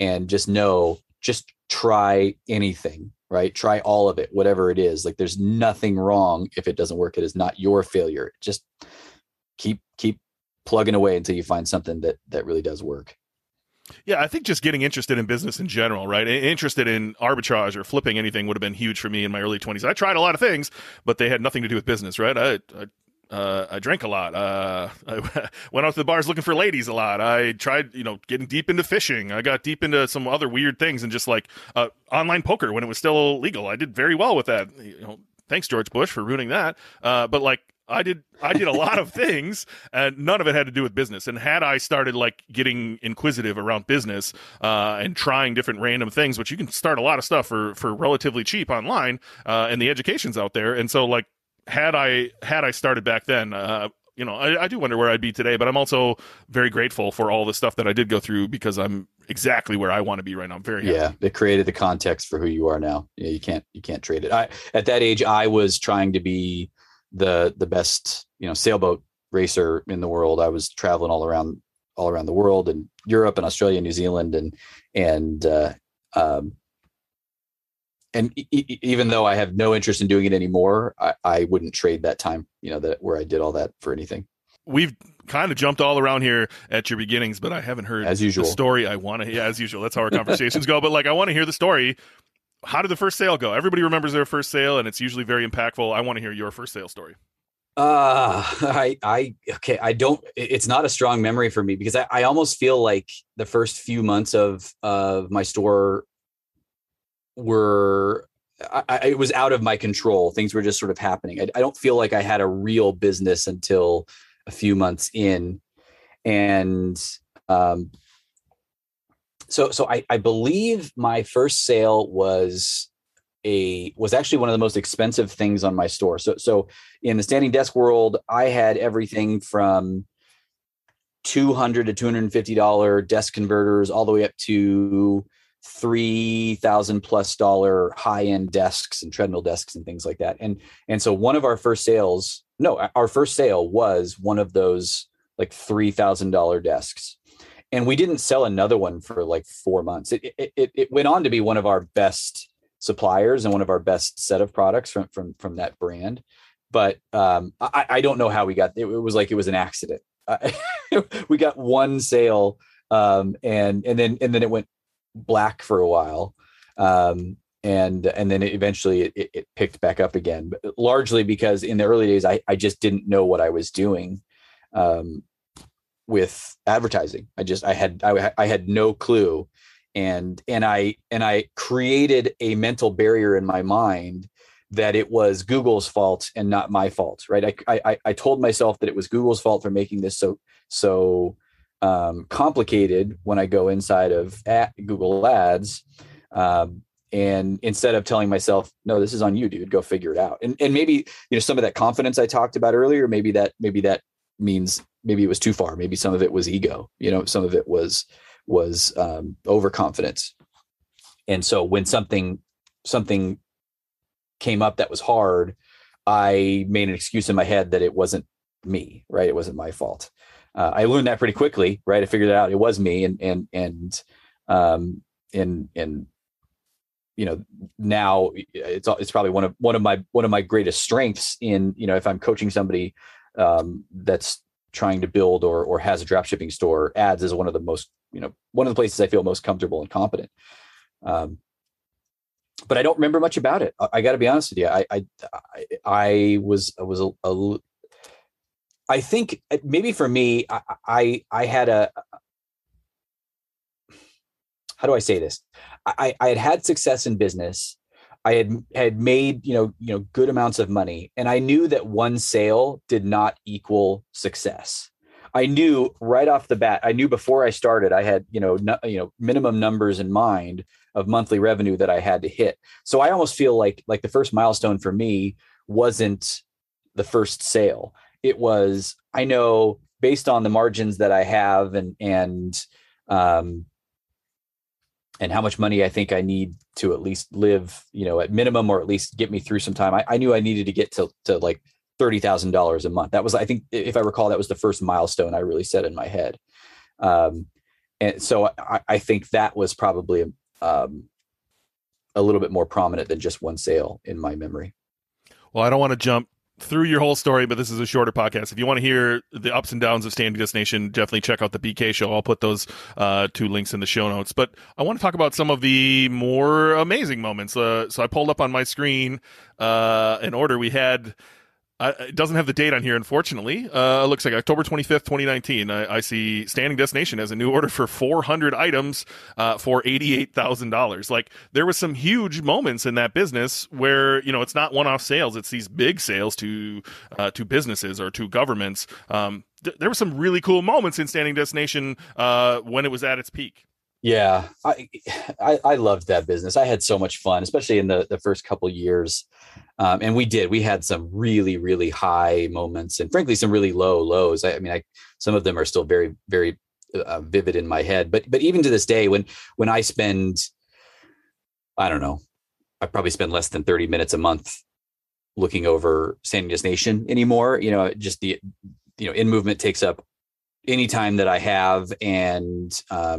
just try anything, right? Try all of it, whatever it is. Like, there's nothing wrong if it doesn't work. It is not your failure. Just keep plugging away until you find something that really does work. Yeah, I think just getting interested in business in general, right? Interested in arbitrage or flipping anything would have been huge for me in my early 20s. I tried a lot of things, but they had nothing to do with business, right? I drank a lot. I went out to the bars looking for ladies a lot. I tried, getting deep into fishing. I got deep into some other weird things, and just like online poker when it was still legal. I did very well with that. Thanks, George Bush, for ruining that. But like, I did a lot of things, and none of it had to do with business. And had I started like getting inquisitive around business and trying different random things, which you can start a lot of stuff for relatively cheap online, and the education's out there. And so like, had I started back then, I do wonder where I'd be today. But I'm also very grateful for all the stuff that I did go through, because I'm exactly where I want to be right now. I'm very happy. Yeah, it created the context for who you are now. Yeah, you can't trade it. At that age, I was trying to be the best, sailboat racer in the world. I was traveling all around the world, and Europe and Australia and New Zealand, and even though I have no interest in doing it anymore, I wouldn't trade that time, where I did all that for anything. We've kind of jumped all around here at your beginnings, but I haven't heard as usual the story I want to. Yeah, as usual. That's how our conversations go. But like, I want to hear the story. How did the first sale go? Everybody remembers their first sale, and it's usually very impactful. I want to hear your first sale story. I don't, it's not a strong memory for me, because I almost feel like the first few months of my store it was out of my control. Things were just sort of happening. I don't feel like I had a real business until a few months in. And, So I believe my first sale was actually one of the most expensive things on my store. So in the standing desk world, I had everything from $200 to $250 desk converters all the way up to $3,000+ high-end desks and treadmill desks and things like that. And so our first sale was one of those like $3,000 desks. And we didn't sell another one for like 4 months. It went on to be one of our best suppliers and one of our best set of products from that brand. But I don't know how we got it. It was like it was an accident. We got one sale, and then it went black for a while, and then eventually it picked back up again. But largely because in the early days I just didn't know what I was doing with advertising. I had no clue, and I created a mental barrier in my mind that it was Google's fault and not my fault, right? I told myself that it was Google's fault for making this so complicated when I go inside of Google Ads, and instead of telling myself, no, this is on you, dude, go figure it out. And maybe some of that confidence I talked about earlier, maybe that means maybe it was too far. Maybe some of it was ego. Some of it was overconfidence. And so when something came up that was hard, I made an excuse in my head that it wasn't me, right? It wasn't my fault. I learned that pretty quickly, right? I figured out it was me, and now it's probably one of my greatest strengths in, if I'm coaching somebody that's trying to build or has a drop shipping store. Ads is one of the places I feel most comfortable and competent. But I don't remember much about it. I got to be honest with you. I think maybe for me, I had how do I say this? I had success in business. I had made, good amounts of money, and I knew that one sale did not equal success. I knew right off the bat. I knew before I started, I had, minimum numbers in mind of monthly revenue that I had to hit. So I almost feel like the first milestone for me wasn't the first sale. It was, I know based on the margins that I have and how much money I think I need to at least live, at minimum, or at least get me through some time. I knew I needed to get to like $30,000 a month. That was, I think, if I recall, that was the first milestone I really set in my head. And so I think that was probably a little bit more prominent than just one sale in my memory. Well, I don't want to jump through your whole story, but this is a shorter podcast. If you want to hear the ups and downs of Standing Destination, definitely check out the BK show. I'll put those two links in the show notes. But I want to talk about some of the more amazing moments. So I pulled up on my screen an order we had. It doesn't have the date on here, unfortunately. It looks like October 25th, 2019. I see Standing Destination as a new order for 400 items for $88,000. Like, there was some huge moments in that business where, it's not one-off sales. It's these big sales to businesses or to governments. There were some really cool moments in Standing Destination when it was at its peak. Yeah, I loved that business. I had so much fun, especially in the first couple of years. And we had some really, really high moments and frankly, some really low lows. Some of them are still very, very vivid in my head, but even to this day, when I spend, I don't know, I probably spend less than 30 minutes a month looking over Standing Destination anymore. Just the, in movement takes up any time that I have. And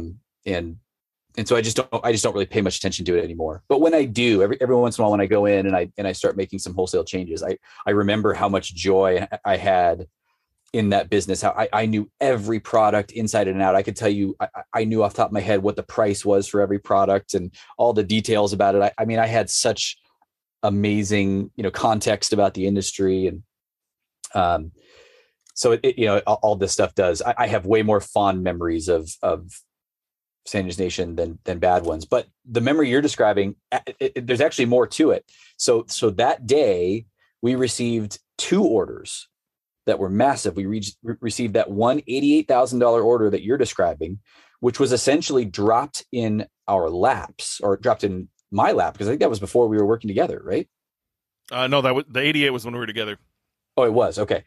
so I just don't really pay much attention to it anymore. But when I do, every once in a while, when I go in and I start making some wholesale changes, I remember how much joy I had in that business. How I knew every product inside and out. I could tell you, I knew off the top of my head what the price was for every product and all the details about it. I had such amazing, context about the industry. And so all this stuff does. I have way more fond memories of Standing Destination than bad ones. But the memory you're describing, there's actually more to it. So that day we received two orders that were massive. We received that one $88,000 order that you're describing, which was essentially dropped in our laps, or dropped in my lap, because I think that was before we were working together, right? No, that was the 88 was when we were together. Oh, it was. Okay.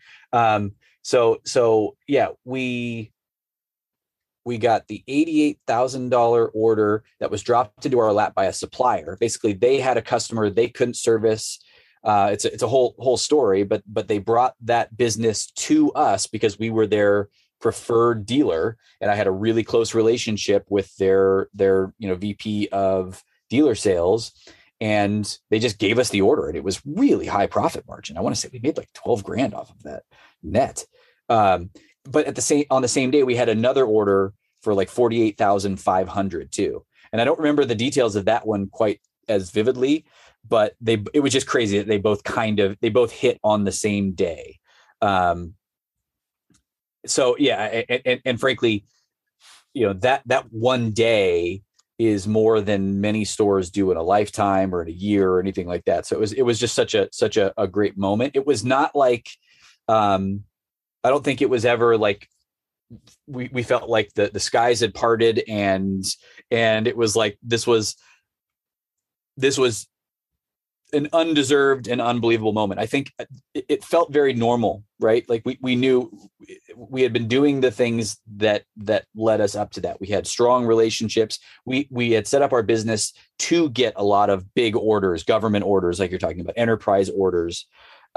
So yeah, we got the $88,000 order that was dropped into our lap by a supplier. Basically, they had a customer they couldn't service. It's a whole story, but they brought that business to us because we were their preferred dealer, and I had a really close relationship with their VP of dealer sales. and they just gave us the order, and it was really high profit margin. I want to say we made like 12 grand off of that net. But on the same day, we had another order for like 48,500 too. And I don't remember the details of that one quite as vividly, but it was just crazy that they both hit on the same day. So yeah, and frankly, that one day is more than many stores do in a lifetime or in a year or anything like that. So it was just such a great moment. It was not like, I don't think it was ever like we felt like the skies had parted and it was like this was an undeserved and unbelievable moment. I think it felt very normal, right? Like we knew we had been doing the things that led us up to that. We had strong relationships. We had set up our business to get a lot of big orders, government orders, like you're talking about, enterprise orders.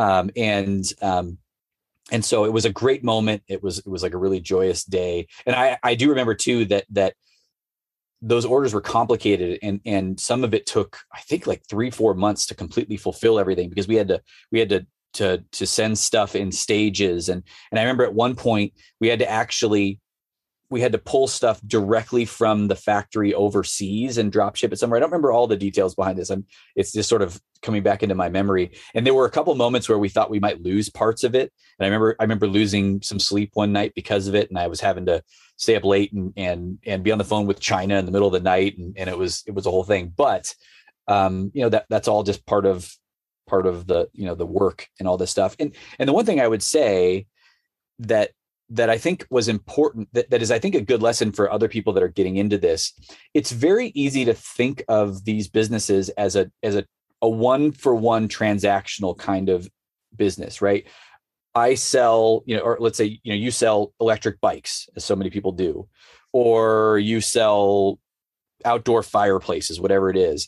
And so it was a great moment. It was like a really joyous day. And I do remember too that those orders were complicated and some of it took, I think, like 3-4 months to completely fulfill everything, because we had to send stuff in stages. And I remember at one point we had to pull stuff directly from the factory overseas and drop ship it somewhere. I don't remember all the details behind this. It's just sort of coming back into my memory. And there were a couple moments where we thought we might lose parts of it. And I remember losing some sleep one night because of it. And I was having to stay up late and be on the phone with China in the middle of the night. And it was a whole thing. But, that's all just part of the, the work and all this stuff. And the one thing I would say that I think was important, that is, I think, a good lesson for other people that are getting into this. It's very easy to think of these businesses as a one-for-one transactional kind of business, right? I sell, or let's say, you sell electric bikes, as so many people do, or you sell outdoor fireplaces, whatever it is.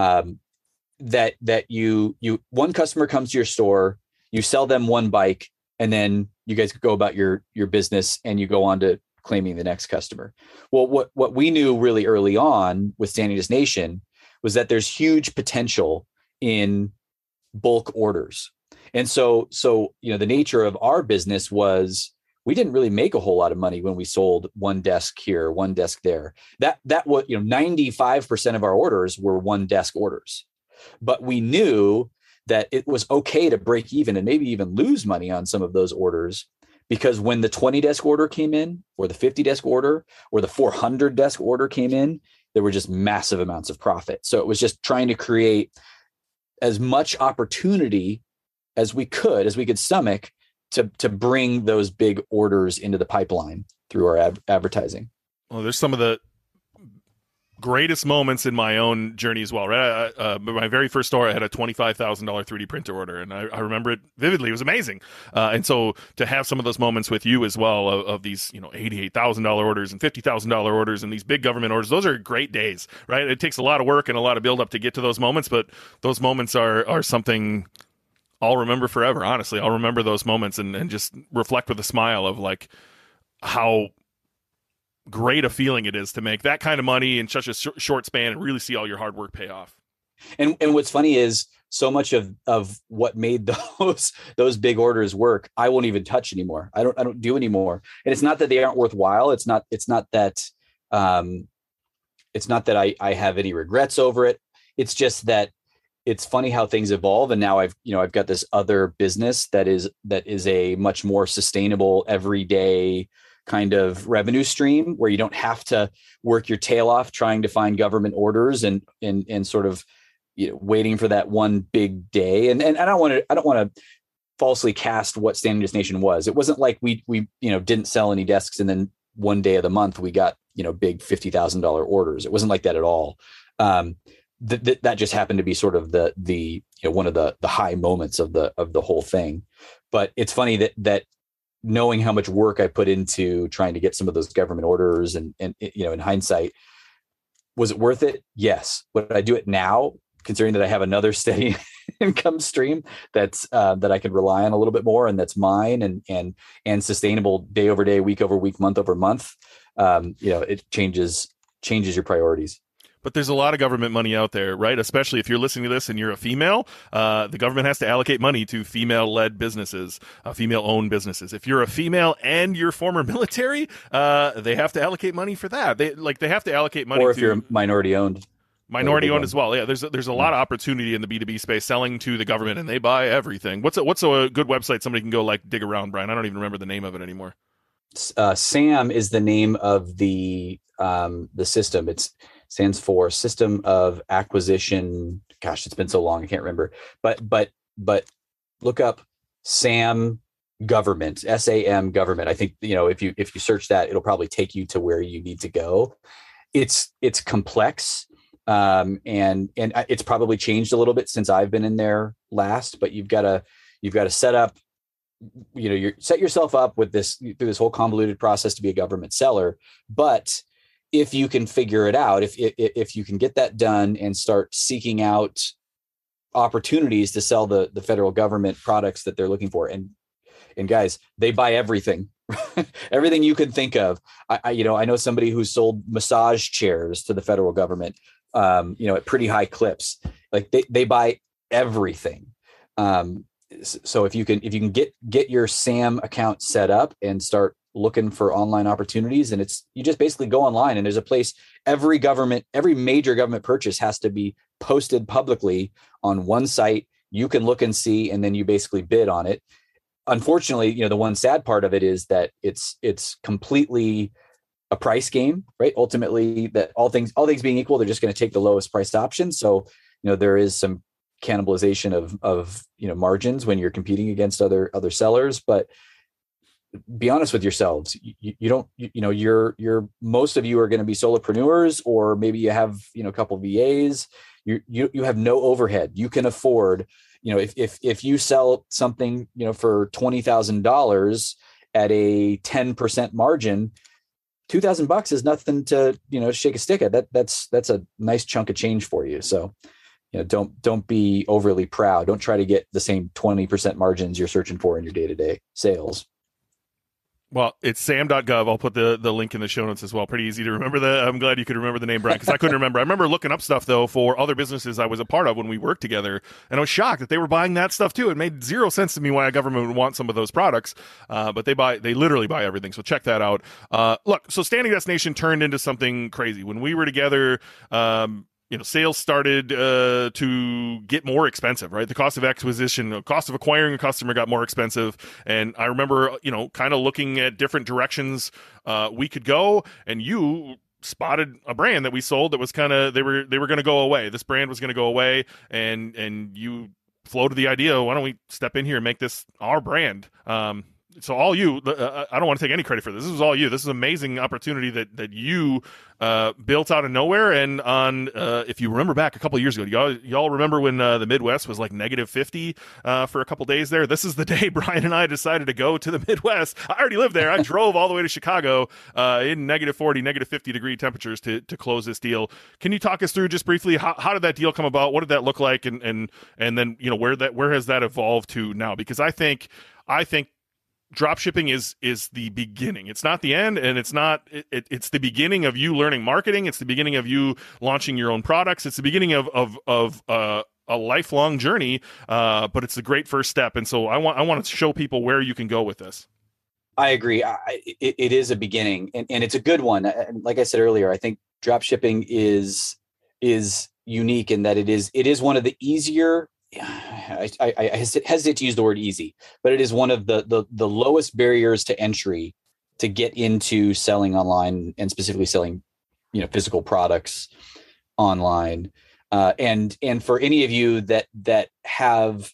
That you one customer comes to your store, you sell them one bike, and then you guys go about your business and you go on to claiming the next customer. Well, what we knew really early on with Standing Nation was that there's huge potential in bulk orders. And so, the nature of our business was we didn't really make a whole lot of money when we sold one desk here, one desk there. That was, 95% of our orders were one desk orders, but we knew that it was okay to break even and maybe even lose money on some of those orders, because when the 20 desk order came in, or the 50 desk order, or the 400 desk order came in, there were just massive amounts of profit. So it was just trying to create as much opportunity as we could stomach to bring those big orders into the pipeline through our advertising. Well, there's some of the greatest moments in my own journey as well, right? My very first store, I had a $25,000 3D printer order, and I remember it vividly. It was amazing. And so to have some of those moments with you as well of these, $88,000 orders and $50,000 orders and these big government orders, those are great days, right? It takes a lot of work and a lot of build up to get to those moments, but those moments are something I'll remember forever. Honestly, I'll remember those moments and just reflect with a smile of like how great a feeling it is to make that kind of money in such a short span and really see all your hard work pay off. And what's funny is so much of what made those big orders work, I won't even touch anymore. I don't do anymore. And it's not that they aren't worthwhile. It's not that I have any regrets over it. It's just that it's funny how things evolve. And now I've got this other business that is a much more sustainable, everyday kind of revenue stream, where you don't have to work your tail off trying to find government orders and sort of waiting for that one big day. And I don't want to falsely cast what Standing Nation was. It wasn't like we didn't sell any desks and then one day of the month we got big $50,000 orders. It wasn't like that at all. That just happened to be sort of the one of the high moments of the whole thing. But it's funny that knowing how much work I put into trying to get some of those government orders and in hindsight, was it worth it? Yes. Would I do it now, considering that I have another steady income stream that I can rely on a little bit more, and that's mine and sustainable day over day, week over week, month over month? It changes your priorities. But there's a lot of government money out there, right? Especially if you're listening to this and you're a female, the government has to allocate money to female-led businesses, female-owned businesses. If you're a female and you're former military, they have to allocate money for that. They have to allocate money. Or if you're minority-owned. Minority-owned as well. Yeah, there's a lot of opportunity in the B2B space selling to the government, and they buy everything. What's a good website somebody can go like dig around, Brian? I don't even remember the name of it anymore. SAM is the name of the system. It stands for System of Acquisition. Gosh, it's been so long, I can't remember. But look up SAM Government, SAM Government. I think if you search that, it'll probably take you to where you need to go. It's complex, and it's probably changed a little bit since I've been in there last. But you've got to set up. You set yourself up with through this whole convoluted process to be a government seller. But if you can figure it out, if you can get that done and start seeking out opportunities to sell the federal government products that they're looking for, and guys, they buy everything, everything you can think of. I know somebody who sold massage chairs to the federal government, at pretty high clips. Like they buy everything. So if you can get your SAM account set up and start looking for online opportunities, and you just basically go online and there's a place. Every major government purchase has to be posted publicly on one site. You can look and see, and then you basically bid on it. Unfortunately, the one sad part of it is that it's completely a price game, right? Ultimately, that all things being equal, they're just going to take the lowest priced option. So there is some cannibalization of margins when you're competing against other sellers. But be honest with yourselves. You're most of you are going to be solopreneurs, or maybe you have a couple of VAs. You have no overhead. You can afford, if you sell something for $20,000 at a 10% margin, $2,000 is nothing to shake a stick at. That's a nice chunk of change for you. So don't be overly proud. Don't try to get the same 20% margins you're searching for in your day-to-day sales. Well, it's sam.gov. I'll put the link in the show notes as well. Pretty easy to remember that. I'm glad you could remember the name, Brian, because I couldn't remember. I remember looking up stuff, though, for other businesses I was a part of when we worked together, and I was shocked that they were buying that stuff, too. It made zero sense to me why a government would want some of those products, but they literally buy everything, so check that out. Look, so Standing Destination turned into something crazy. When we were together, sales started to get more expensive, right? The cost of acquisition, the cost of acquiring a customer got more expensive. And I remember, kind of looking at different directions we could go, and you spotted a brand that we sold that was kind of, they were going to go away. This brand was going to go away, and you floated the idea, why don't we step in here and make this our brand? So all you, I don't want to take any credit for this. This was all you. This is an amazing opportunity that you built out of nowhere. And if you remember back a couple of years ago, y'all remember when the Midwest was like -50 for a couple days there? This is the day Brian and I decided to go to the Midwest. I already lived there. I drove all the way to Chicago in -40, -50 degree temperatures to close this deal. Can you talk us through just briefly how did that deal come about? What did that look like? And then where has that evolved to now? Because I think drop shipping is the beginning. It's not the end, and it's the beginning of you learning marketing. It's the beginning of you launching your own products. It's the beginning of a lifelong journey, but it's a great first step. And so I want to show people where you can go with this. I agree. It is a beginning, and it's a good one. Like I said earlier, I think drop shipping is unique in that it is one of the easier. I hesitate to use the word easy, but it is one of the lowest barriers to entry to get into selling online, and specifically selling, physical products online. And for any of you that have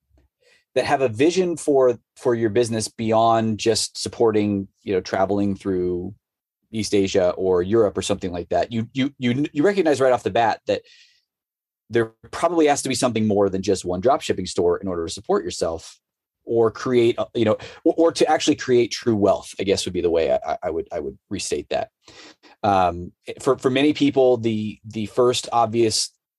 a vision for your business beyond just supporting, traveling through East Asia or Europe or something like that, you recognize right off the bat that there probably has to be something more than just one drop shipping store in order to support yourself, or create, or to actually create true wealth, I guess would be the way I would restate that. For many people, the first obvious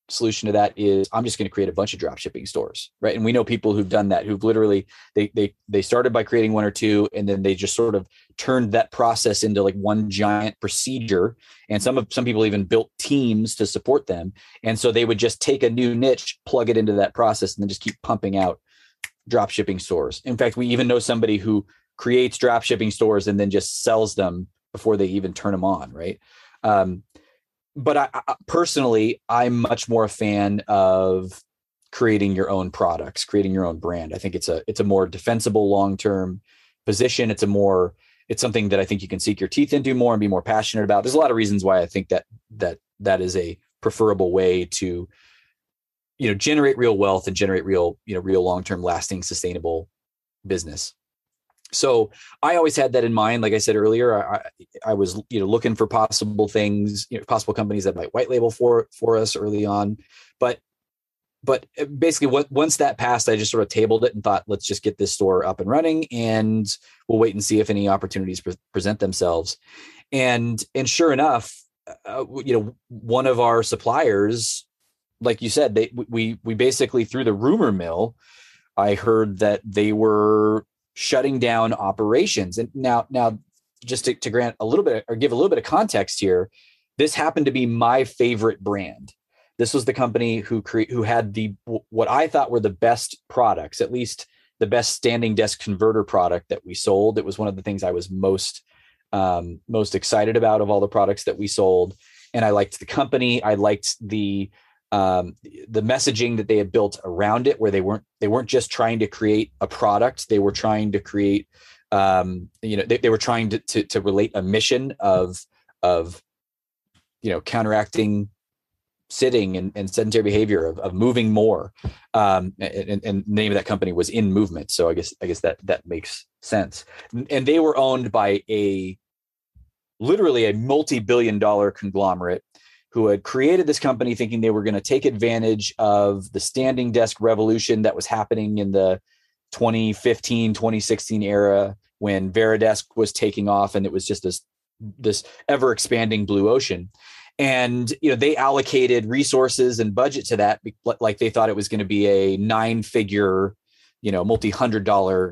solution to that is I'm just going to create a bunch of drop shipping stores, right? And we know people who've done that, who've literally they started by creating one or two, and then they just sort of turned that process into like one giant procedure. And some people even built teams to support them. And so they would just take a new niche, plug it into that process, and then just keep pumping out drop shipping stores. In fact, we even know somebody who creates drop shipping stores and then just sells them before they even turn them on, right? But I personally, I'm much more a fan of creating your own products, creating your own brand. I think it's a more defensible long-term position. It's something that I think you can sink your teeth into more and be more passionate about. There's a lot of reasons why I think that is a preferable way to, generate real wealth and generate real long-term, lasting, sustainable business. So I always had that in mind. Like I said earlier, I was, looking for possible things, possible companies that might white label for us early on. But basically once that passed, I just sort of tabled it and thought, let's just get this store up and running, and we'll wait and see if any opportunities present themselves. And sure enough, one of our suppliers, like you said, we basically, through the rumor mill, I heard that they were shutting down operations. And now just to grant a little bit, or give a little bit of context here, this happened to be my favorite brand. This was the company who had what I thought were the best products, at least the best standing desk converter product that we sold. It was one of the things I was most excited about of all the products that we sold. And I liked the company. I liked the messaging that they had built around it, where they weren't just trying to create a product. They were trying to create, they were trying to relate a mission of counteracting sitting and sedentary behavior, of moving more. And the name of that company was In Movement. So I guess that makes sense. And they were owned by literally a multi-billion-dollar conglomerate who had created this company thinking they were going to take advantage of the standing desk revolution that was happening in the 2015, 2016 era, when Veridesk was taking off, and it was just this ever expanding blue ocean. And, they allocated resources and budget to that, like they thought it was going to be a 9-figure, multi-$100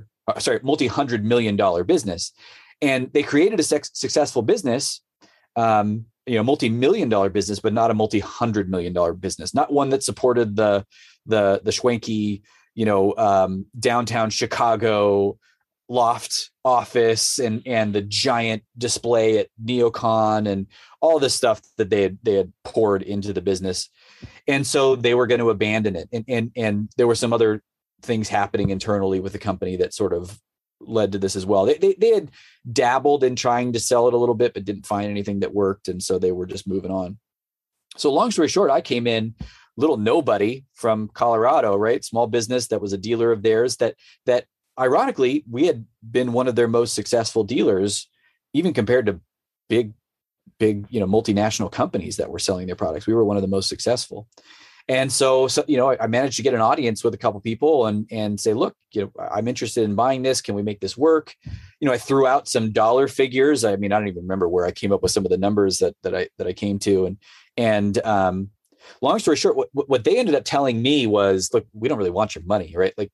million business. And they created a successful business, multi-million-dollar business, but not a multi-$100 million business, not one that supported the schwanky, downtown Chicago loft office and the giant display at NeoCon and all this stuff that they had poured into the business. And so they were going to abandon it. And there were some other things happening internally with the company that sort of led to this as well. They had dabbled in trying to sell it a little bit, but didn't find anything that worked. And so they were just moving on. So long story short, I came in little nobody from Colorado, right? Small business that was a dealer of theirs that ironically, we had been one of their most successful dealers, even compared to big, multinational companies that were selling their products. We were one of the most successful. And so, I managed to get an audience with a couple of people and say, look, I'm interested in buying this. Can we make this work? I threw out some dollar figures. I mean, I don't even remember where I came up with some of the numbers that I came to. And long story short, what they ended up telling me was, look, we don't really want your money, right? Like,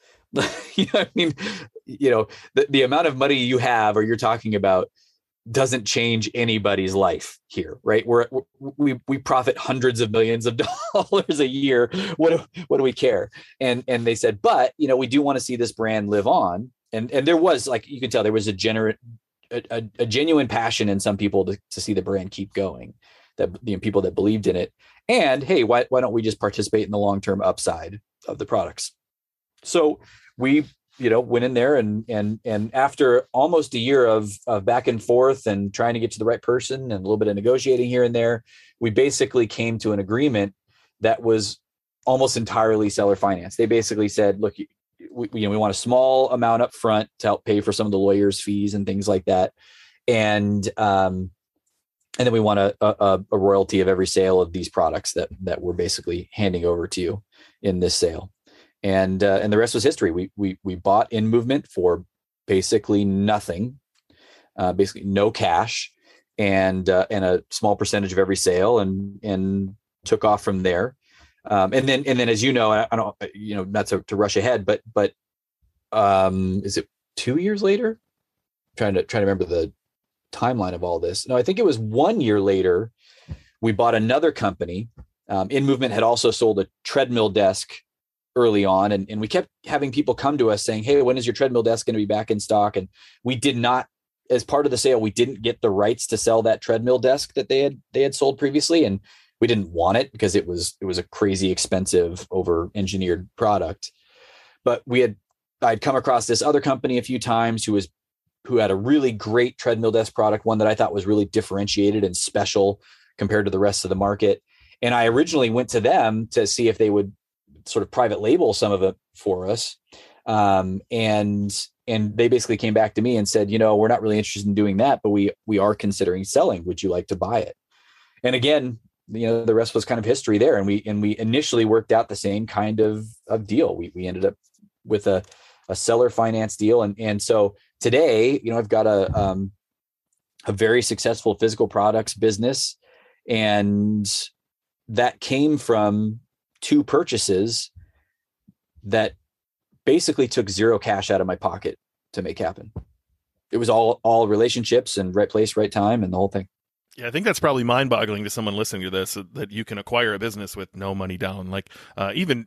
the amount of money you have, or you're talking about, doesn't change anybody's life here, right? We profit hundreds of millions of dollars a year. What do we care? And they said, but we do want to see this brand live on. And there was, like, you could tell there was a genuine passion in some people to see the brand keep going, that people that believed in it. And hey, why don't we just participate in the long-term upside of the products? So we went in there and after almost a year of back and forth and trying to get to the right person and a little bit of negotiating here and there, we basically came to an agreement that was almost entirely seller finance. They basically said, look, we want a small amount up front to help pay for some of the lawyers' fees and things like that. And then we want a royalty of every sale of these products that we're basically handing over to you in this sale. And the rest was history. We bought In Movement for basically nothing, basically no cash, and a small percentage of every sale, and took off from there. And then, as you know, I don't, not to rush ahead, but is it 2 years later? Trying to remember the timeline of all this. No, I think it was 1 year later. We bought another company. InMovement had also sold a treadmill desk early on, and we kept having people come to us saying, "Hey, when is your treadmill desk going to be back in stock?" And we did not, as part of the sale, we didn't get the rights to sell that treadmill desk that they had sold previously, and we didn't want it because it was a crazy expensive, over engineered product. But I'd come across this other company a few times who had a really great treadmill desk product, one that I thought was really differentiated and special compared to the rest of the market. And I originally went to them to see if they would sort of private label some of it for us. And they basically came back to me and said, we're not really interested in doing that, but we are considering selling. Would you like to buy it? And again, the rest was kind of history there. And we initially worked out the same kind of deal. We ended up with a seller finance deal. And so today, I've got a very successful physical products business, and that came from two purchases that basically took zero cash out of my pocket to make happen. It was all relationships and right place, right time, and the whole thing. Yeah, I think that's probably mind-boggling to someone listening to this, that you can acquire a business with no money down. Like even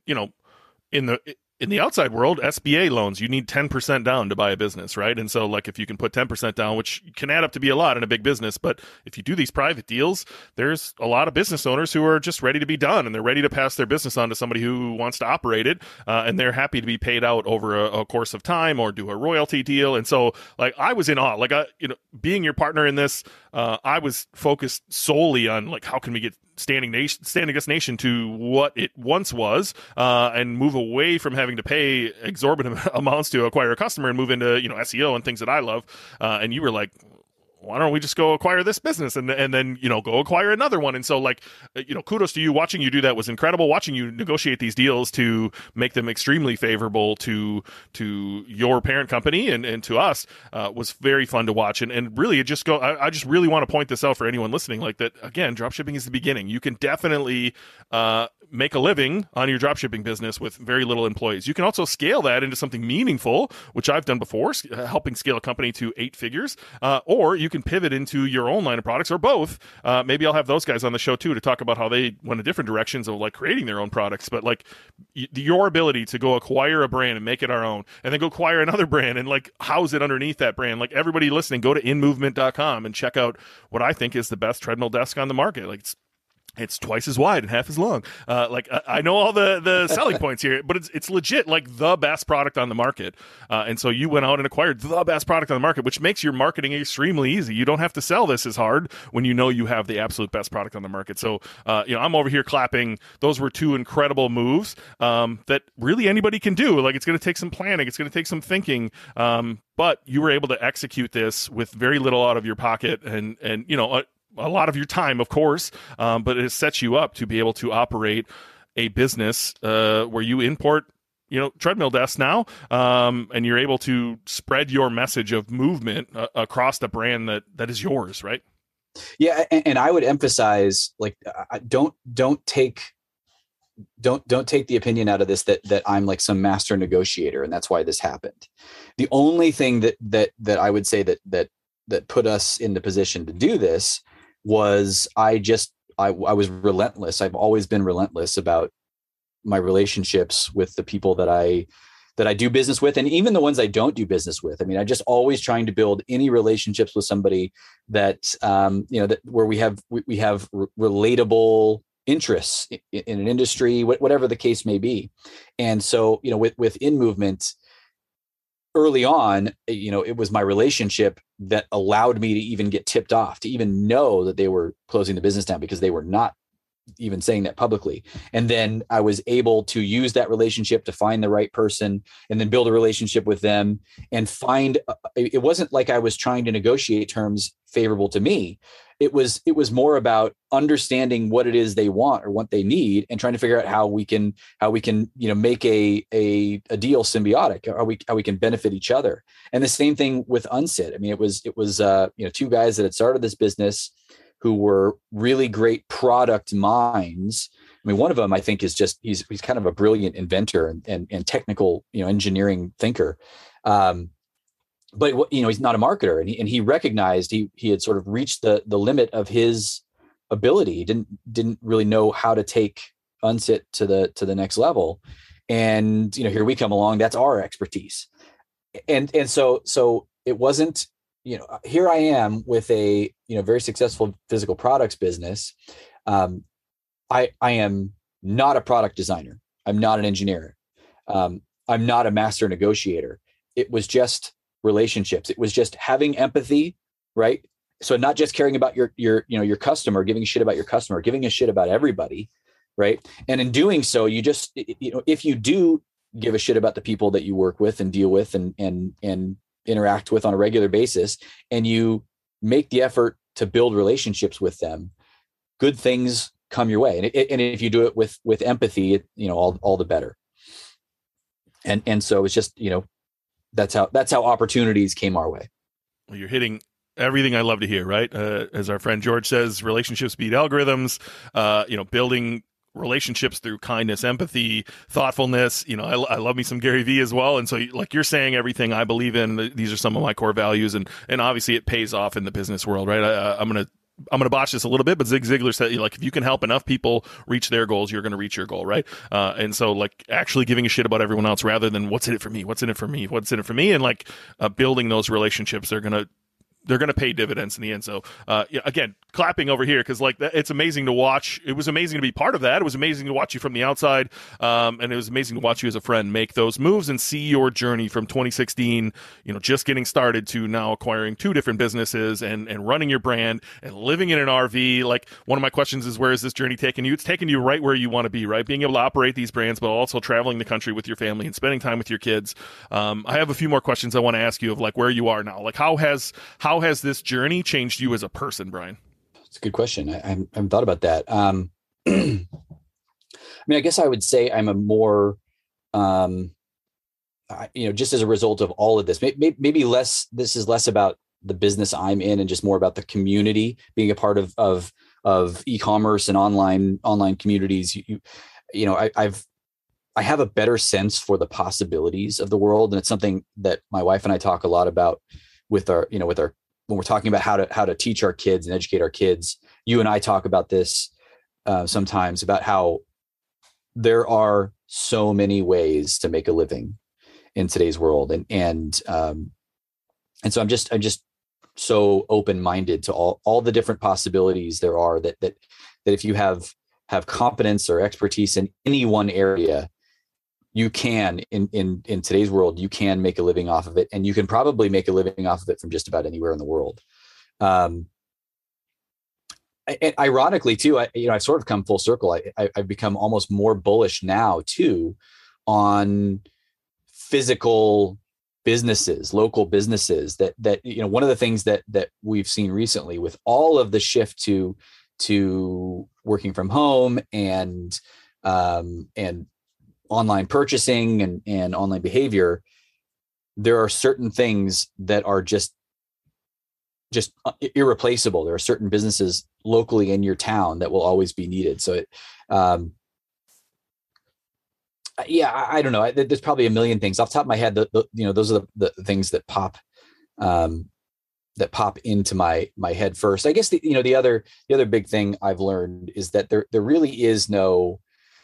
in the outside world, SBA loans, you need 10% down to buy a business, right? And so like if you can put 10% down, which can add up to be a lot in a big business, but if you do these private deals, there's a lot of business owners who are just ready to be done, and they're ready to pass their business on to somebody who wants to operate it, and they're happy to be paid out over a course of time or do a royalty deal. And so like I was in awe, like being your partner in this, I was focused solely on like how can we get standing this nation to what it once was, and move away from having to pay exorbitant amounts to acquire a customer and move into SEO and things that I love. And you were like, why don't we just go acquire this business and then go acquire another one? And so like kudos to you. Watching you do that was incredible. Watching you negotiate these deals to make them extremely favorable to your parent company and to us was very fun to watch. And really I just really want to point this out for anyone listening, like that again, dropshipping is the beginning. You can definitely make a living on your dropshipping business with very little employees. You can also scale that into something meaningful, which I've done before, helping scale a company to 8 figures, or you can pivot into your own line of products, or both. Maybe I'll have those guys on the show too to talk about how they went in different directions of like creating their own products. But like your ability to go acquire a brand and make it our own, and then go acquire another brand and like house it underneath that brand. Like everybody listening, go to inmovement.com and check out what I think is the best treadmill desk on the market. Like it's twice as wide and half as long. I know all the selling points here, but it's legit like the best product on the market. And so you went out and acquired the best product on the market, which makes your marketing extremely easy. You don't have to sell this as hard when you know you have the absolute best product on the market. So, I'm over here clapping. Those were two incredible moves that really anybody can do. Like it's going to take some planning. It's going to take some thinking. But you were able to execute this with very little out of your pocket and a lot of your time, of course, but it sets you up to be able to operate a business where you import, treadmill desks now, and you're able to spread your message of movement across the brand that is yours, right? Yeah, and I would emphasize, like, don't take the opinion out of this that I'm like some master negotiator and that's why this happened. The only thing that I would say that put us in the position to do this was I was relentless. I've always been relentless about my relationships with the people that I do business with, and even the ones I don't do business with. I mean, I just always trying to build any relationships with somebody that that where we have relatable interests in an industry, whatever the case may be. And so, with InMovement, early on, it was my relationship that allowed me to even get tipped off, to even know that they were closing the business down, because they were not even saying that publicly. And then I was able to use that relationship to find the right person and then build a relationship with them and it wasn't like I was trying to negotiate terms favorable to me. It was more about understanding what it is they want or what they need and trying to figure out how we can make a deal symbiotic, how we can benefit each other. And the same thing with Unsit. I mean, it was two guys that had started this business who were really great product minds. I mean, one of them I think is just he's kind of a brilliant inventor and technical, engineering thinker. But he's not a marketer, and he recognized he had sort of reached the limit of his ability. He didn't really know how to take Unsit to the next level. And here we come along. That's our expertise. And so it wasn't, here I am with a very successful physical products business. I am not a product designer. I'm not an engineer. I'm not a master negotiator. It was just relationships. It was just having empathy, right? So not just caring about your customer, giving a shit about your customer, giving a shit about everybody, right? And in doing so, you just, if you do give a shit about the people that you work with and deal with and interact with on a regular basis, and you make the effort to build relationships with them, good things come your way. And if you do it with empathy, all the better. And so it's just, that's how opportunities came our way. Well, you're hitting everything I love to hear, right? As our friend George says, relationships beat algorithms, building relationships through kindness, empathy, thoughtfulness. I love me some Gary Vee as well. And so like you're saying, everything I believe in, these are some of my core values, and obviously it pays off in the business world, right? I'm going to botch this a little bit, but Zig Ziglar said, if you can help enough people reach their goals, you're going to reach your goal, right? And so like actually giving a shit about everyone else rather than what's in it for me, and building those relationships, they're going to pay dividends in the end. So again, clapping over here, because it's amazing to watch. It was amazing to be part of that. It was amazing to watch you from the outside, and it was amazing to watch you as a friend make those moves and see your journey from 2016, just getting started, to now acquiring 2 different businesses and running your brand and living in an RV. Like, one of my questions is, where is this journey taking you? It's taking you right where you want to be, right? Being able to operate these brands, but also traveling the country with your family and spending time with your kids. I have a few more questions I want to ask you of where you are now. How has this journey changed you as a person, Brian? It's a good question. I haven't thought about that. I mean, I guess I would say I'm a more, just as a result of all of this, maybe less, this is less about the business I'm in and just more about the community, being a part of e-commerce and online communities. I have a better sense for the possibilities of the world. And it's something that my wife and I talk a lot about with our when we're talking about how to teach our kids and educate our kids. You and I talk about this sometimes, about how there are so many ways to make a living in today's world. And so I'm just so open-minded to all the different possibilities there are, that if you have competence or expertise in any one area, you can, in today's world, you can make a living off of it, and you can probably make a living off of it from just about anywhere in the world. And ironically too, I've sort of come full circle. I've become almost more bullish now too on physical businesses, local businesses, that one of the things that we've seen recently with all of the shift to working from home and online purchasing and online behavior, there are certain things that are just irreplaceable. There are certain businesses locally in your town that will always be needed. So I don't know. There's probably a million things off the top of my head. Those are the things that pop into my head first. I guess the other big thing I've learned is that there really is no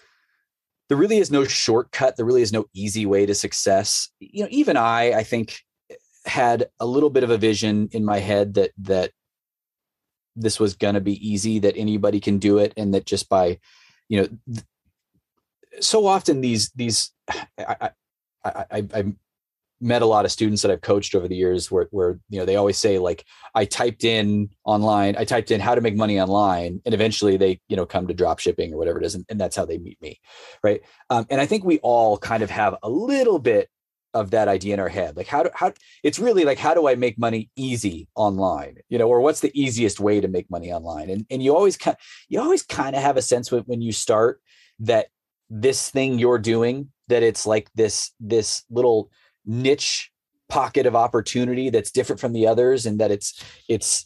shortcut. There really is no easy way to success. Even I think, had a little bit of a vision in my head that this was going to be easy, that anybody can do it. And that just by, so often I met a lot of students that I've coached over the years where they always say, I typed in how to make money online, and eventually they, come to drop shipping or whatever it is. And that's how they meet me. Right. And I think we all kind of have a little bit of that idea in our head. How it's really how do I make money easy online, or what's the easiest way to make money online? And you always kind of have a sense when you start that this thing you're doing, that it's like this little niche pocket of opportunity that's different from the others, and that it's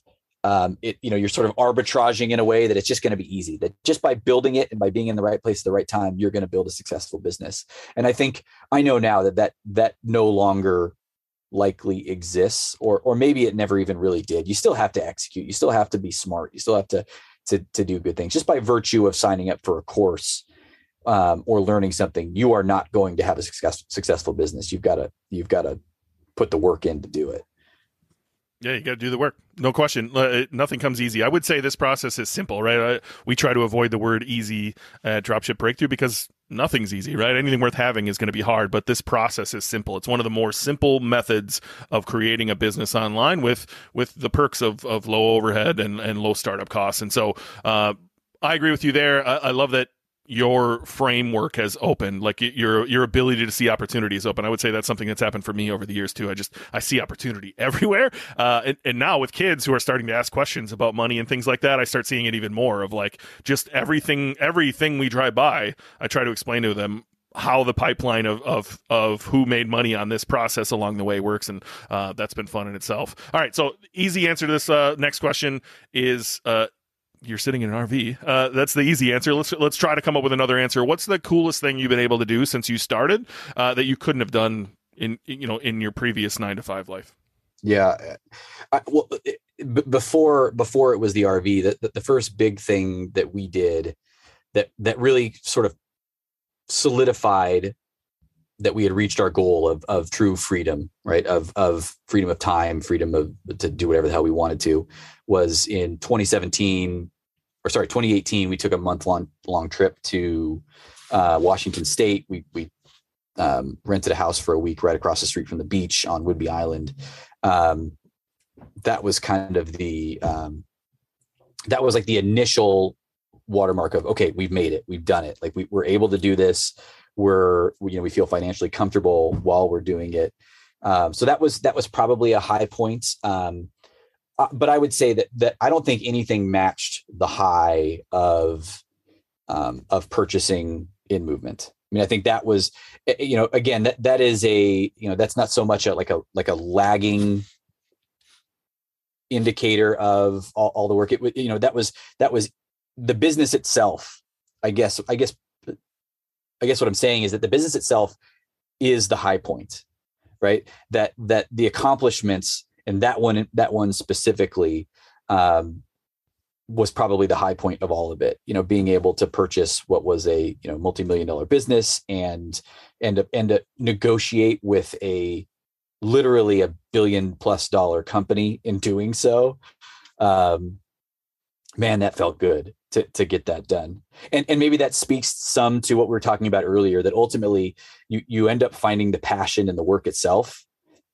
you're sort of arbitraging in a way that it's just going to be easy, that just by building it and by being in the right place at the right time, you're going to build a successful business. And I know now that no longer likely exists, or maybe it never even really did. You still have to execute. You still have to be smart. You still have to do good things. Just by virtue of signing up for a course or learning something, you are not going to have a successful business. You've got to put the work in to do it. Yeah, you got to do the work. No question. Nothing comes easy. I would say this process is simple, right? We try to avoid the word easy at Dropship Breakthrough because nothing's easy, right? Anything worth having is going to be hard, but this process is simple. It's one of the more simple methods of creating a business online with the perks of low overhead and low startup costs. And so I agree with you there. I love that your framework has opened, like your ability to see opportunities open. I would say that's something that's happened for me over the years too. I see opportunity everywhere. And now with kids who are starting to ask questions about money and things like that, I start seeing it even more of like just everything we drive by, I try to explain to them how the pipeline of who made money on this process along the way works. And that's been fun in itself. All right. So easy answer to this next question is, you're sitting in an RV. That's the easy answer. Let's try to come up with another answer. What's the coolest thing you've been able to do since you started that you couldn't have done in your previous 9-to-5 life? Yeah. Before it was the RV, the first big thing that we did that really sort of solidified that we had reached our goal of true freedom, right? Of freedom of time, freedom to do whatever the hell we wanted to, was in 2018. We took a month-long trip to Washington State. We rented a house for a week right across the street from the beach on Whidbey Island. That was kind of that was like the initial watermark of, okay, we've made it, we've done it. Like we're able to do this. We feel financially comfortable while we're doing it. So that was probably a high point. But I would say that I don't think anything matched the high of purchasing InMovement. I mean, I think that was, again, that is that's not so much like a lagging indicator of all the work. That was the business itself. I guess what I'm saying is that the business itself is the high point, right? That the accomplishments, and that one specifically was probably the high point of all of it. Being able to purchase what was a multi-million-dollar business and to negotiate with literally $1 billion+ company in doing so. Man, that felt good to get that done. And maybe that speaks some to what we were talking about earlier, that ultimately you end up finding the passion in the work itself,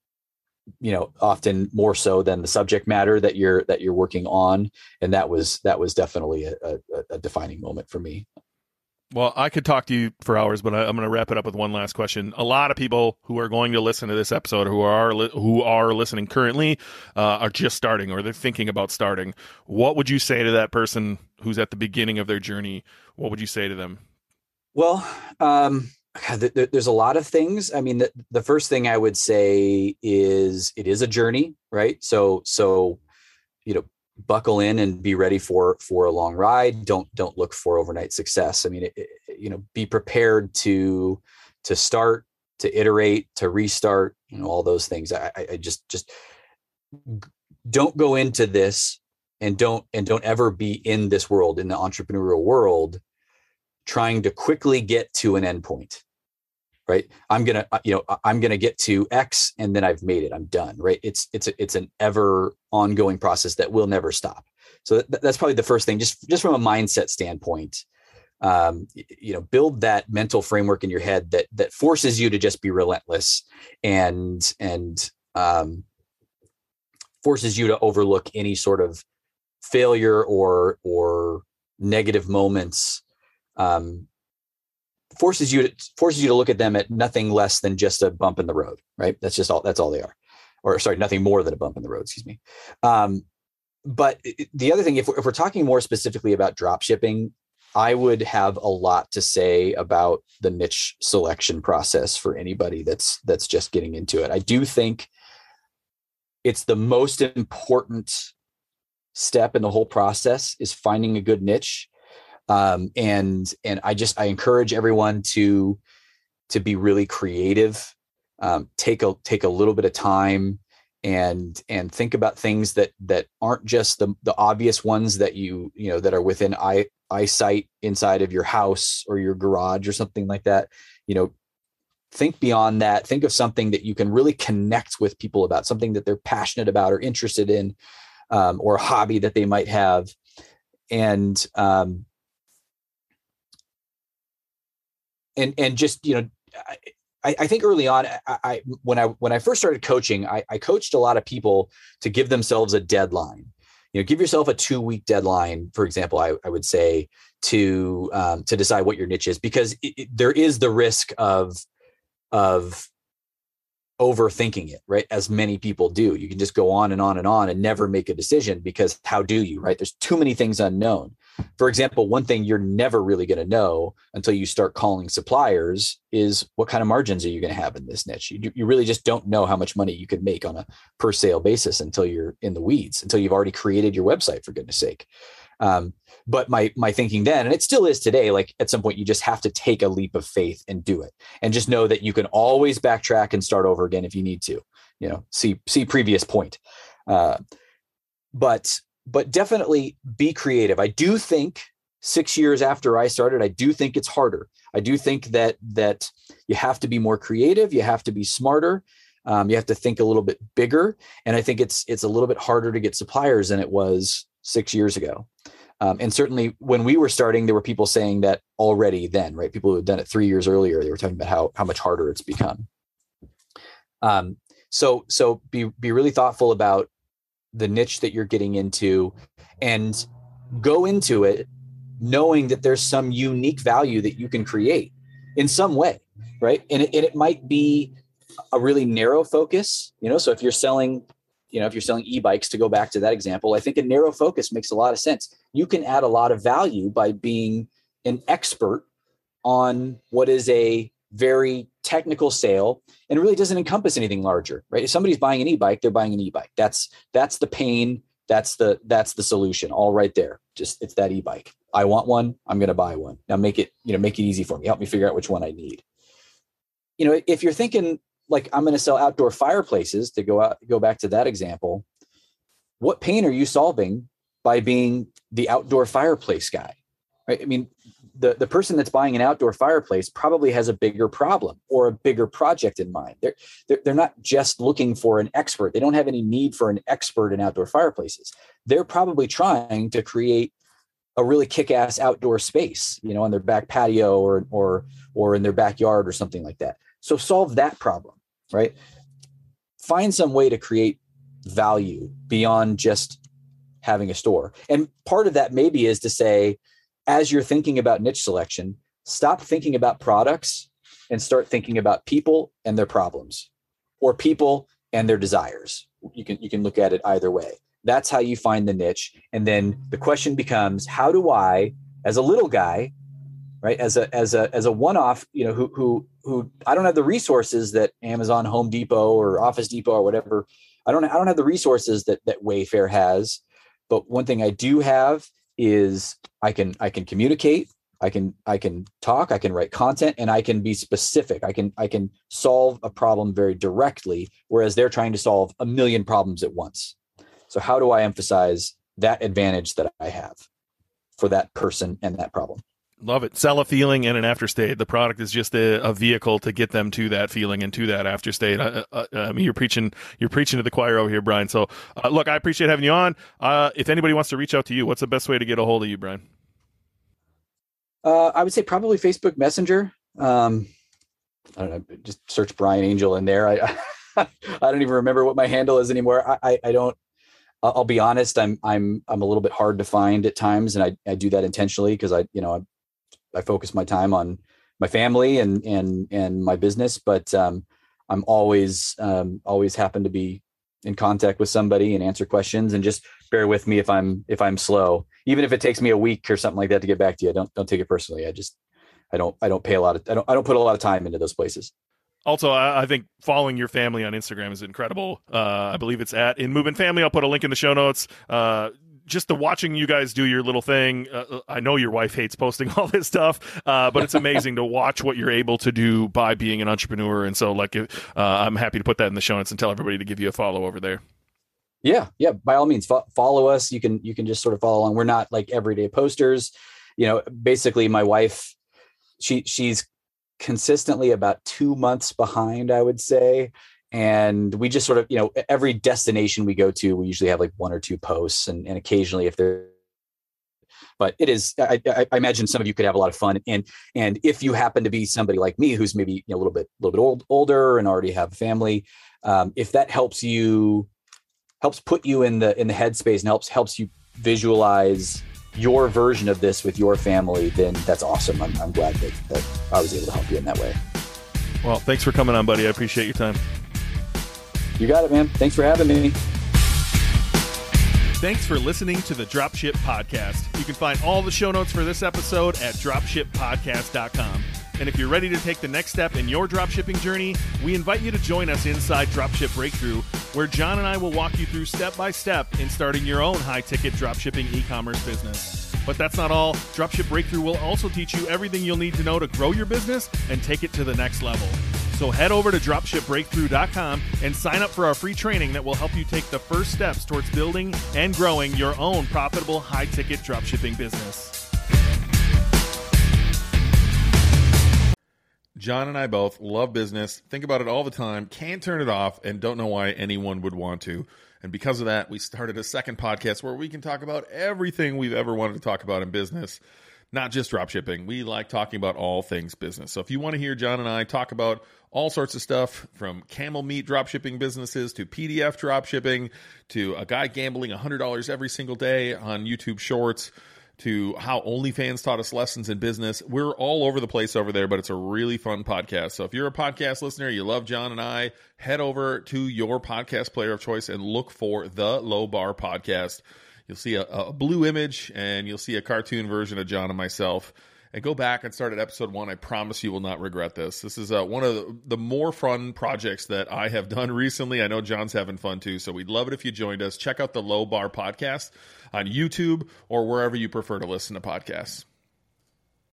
often more so than the subject matter that you're working on. And that was definitely a defining moment for me. Well, I could talk to you for hours, but I'm going to wrap it up with one last question. A lot of people who are going to listen to this episode, who are listening currently, are just starting, or they're thinking about starting. What would you say to that person who's at the beginning of their journey? What would you say to them? Well, there's a lot of things. I mean, the first thing I would say is it is a journey, right? So buckle in and be ready for a long ride. Don't look for overnight success. I mean, be prepared to start, to iterate, to restart, all those things. I just don't go into this and don't ever be in this world, in the entrepreneurial world, trying to quickly get to an endpoint. Right. I'm going to get to X and then I've made it. I'm done. Right. It's an ever ongoing process that will never stop. So that's probably the first thing, just from a mindset standpoint. Build that mental framework in your head that forces you to just be relentless and forces you to overlook any sort of failure or negative moments. Forces you to look at them at nothing less than just a bump in the road, right? That's all they are. Or sorry, nothing more than a bump in the road, excuse me. But the other thing, if we're talking more specifically about drop shipping, I would have a lot to say about the niche selection process for anybody that's just getting into it. I do think it's the most important step in the whole process is finding a good niche. And I encourage everyone to be really creative, take a little bit of time and think about things that aren't just the obvious ones that that are within eyesight inside of your house or your garage or something like that. Think beyond that. Think of something that you can really connect with people about, something that they're passionate about or interested in, or a hobby that they might have. And just, I think early on, when I first started coaching, I coached a lot of people to give themselves a deadline. Give yourself a 2-week deadline, for example. I would say to decide what your niche is, because there is the risk of overthinking it, right? As many people do. You can just go on and on and on and never make a decision, because how do you, right? There's too many things unknown. For example, one thing you're never really going to know until you start calling suppliers is what kind of margins are you going to have in this niche? You really just don't know how much money you could make on a per sale basis until you're in the weeds, until you've already created your website, for goodness sake. But my thinking then, and it still is today, like at some point you just have to take a leap of faith and do it, and just know that you can always backtrack and start over again if you need to. See previous point. But definitely be creative. I do think 6 years after I started, I do think it's harder. I do think that you have to be more creative. You have to be smarter. You have to think a little bit bigger. And I think it's a little bit harder to get suppliers than it was 6 years ago. And certainly when we were starting, there were people saying that already then, right? People who had done it 3 years earlier, they were talking about how much harder it's become. So be really thoughtful about the niche that you're getting into, and go into it knowing that there's some unique value that you can create in some way, right? And it might be a really narrow focus, so if you're selling e-bikes, to go back to that example, I think a narrow focus makes a lot of sense. You can add a lot of value by being an expert on what is a very technical sale and really doesn't encompass anything larger, right? If somebody's buying an e-bike, they're buying an e-bike. That's the pain. That's the solution, all right there. Just, it's that e-bike. I want one. I'm going to buy one. Now make it easy for me. Help me figure out which one I need. If you're thinking like, I'm going to sell outdoor fireplaces, to go back to that example, what pain are you solving by being the outdoor fireplace guy, right? I mean, the person that's buying an outdoor fireplace probably has a bigger problem or a bigger project in mind. They're not just looking for an expert. They don't have any need for an expert in outdoor fireplaces. They're probably trying to create a really kick-ass outdoor space, on their back patio or in their backyard or something like that. So solve that problem, right? Find some way to create value beyond just having a store. And part of that maybe is to say, as you're thinking about niche selection, stop thinking about products and start thinking about people and their problems, or people and their desires. You can look at it either way. That's how you find the niche. And then the question becomes, how do I, as a little guy, right, as a one-off, who I don't have the resources that Amazon, Home Depot, or Office Depot or whatever. I don't have the resources that Wayfair has. But one thing I do have is I can communicate, I can talk, I can write content, and I can be specific. I can solve a problem very directly, whereas they're trying to solve a million problems at once. So how do I emphasize that advantage that I have for that person and that problem? Love it. Sell a feeling and an afterstate. The product is just a vehicle to get them to that feeling and to that afterstate. I mean, you're preaching to the choir over here, Brian. So, look, I appreciate having you on. If anybody wants to reach out to you, what's the best way to get a hold of you, Brian? I would say probably Facebook Messenger. I don't know. Just search Brian Angel in there. I don't even remember what my handle is anymore. I don't. I'll be honest. I'm a little bit hard to find at times, and I do that intentionally because I focus my time on my family and my business, but I'm always happen to be in contact with somebody and answer questions, and just bear with me if I'm slow, even if it takes me a week or something like that to get back to you. Don't take it personally. I don't put a lot of time into those places. Also, I think following your family on Instagram is incredible. I believe it's @InMovement Family. I'll put a link in the show notes. just the watching you guys do your little thing. I know your wife hates posting all this stuff, but it's amazing to watch what you're able to do by being an entrepreneur. And so I'm happy to put that in the show notes and tell everybody to give you a follow over there. Yeah. By all means, follow us. You can just sort of follow along. We're not like everyday posters. Basically my wife, she's consistently about 2 months behind, I would say. And we just sort of, every destination we go to, we usually have like 1 or 2 posts, and occasionally if they're, but it is, I imagine some of you could have a lot of fun. And if you happen to be somebody like me, who's maybe a little bit older and already have a family, if that helps put you in the headspace and helps you visualize your version of this with your family, then that's awesome. I'm glad that I was able to help you in that way. Well, thanks for coming on, buddy. I appreciate your time. You got it, man. Thanks for having me. Thanks for listening to the Dropship Podcast. You can find all the show notes for this episode at dropshippodcast.com. And if you're ready to take the next step in your dropshipping journey, we invite you to join us inside Dropship Breakthrough, where John and I will walk you through step by step in starting your own high-ticket dropshipping e-commerce business. But that's not all. Dropship Breakthrough will also teach you everything you'll need to know to grow your business and take it to the next level. So head over to dropshipbreakthrough.com and sign up for our free training that will help you take the first steps towards building and growing your own profitable high-ticket dropshipping business. John and I both love business, think about it all the time, can't turn it off, and don't know why anyone would want to. And because of that, we started a second podcast where we can talk about everything we've ever wanted to talk about in business, not just dropshipping. We like talking about all things business. So if you want to hear John and I talk about all sorts of stuff, from camel meat dropshipping businesses to PDF dropshipping to a guy gambling $100 every single day on YouTube Shorts, to how OnlyFans taught us lessons in business. We're all over the place over there, but it's a really fun podcast. So if you're a podcast listener, you love John and I, head over to your podcast player of choice and look for the Low Bar Podcast. You'll see a blue image, and you'll see a cartoon version of John and myself. And go back and start at episode 1. I promise you will not regret this. This is one of the more fun projects that I have done recently. I know John's having fun too, so we'd love it if you joined us. Check out the Low Bar Podcast on YouTube or wherever you prefer to listen to podcasts.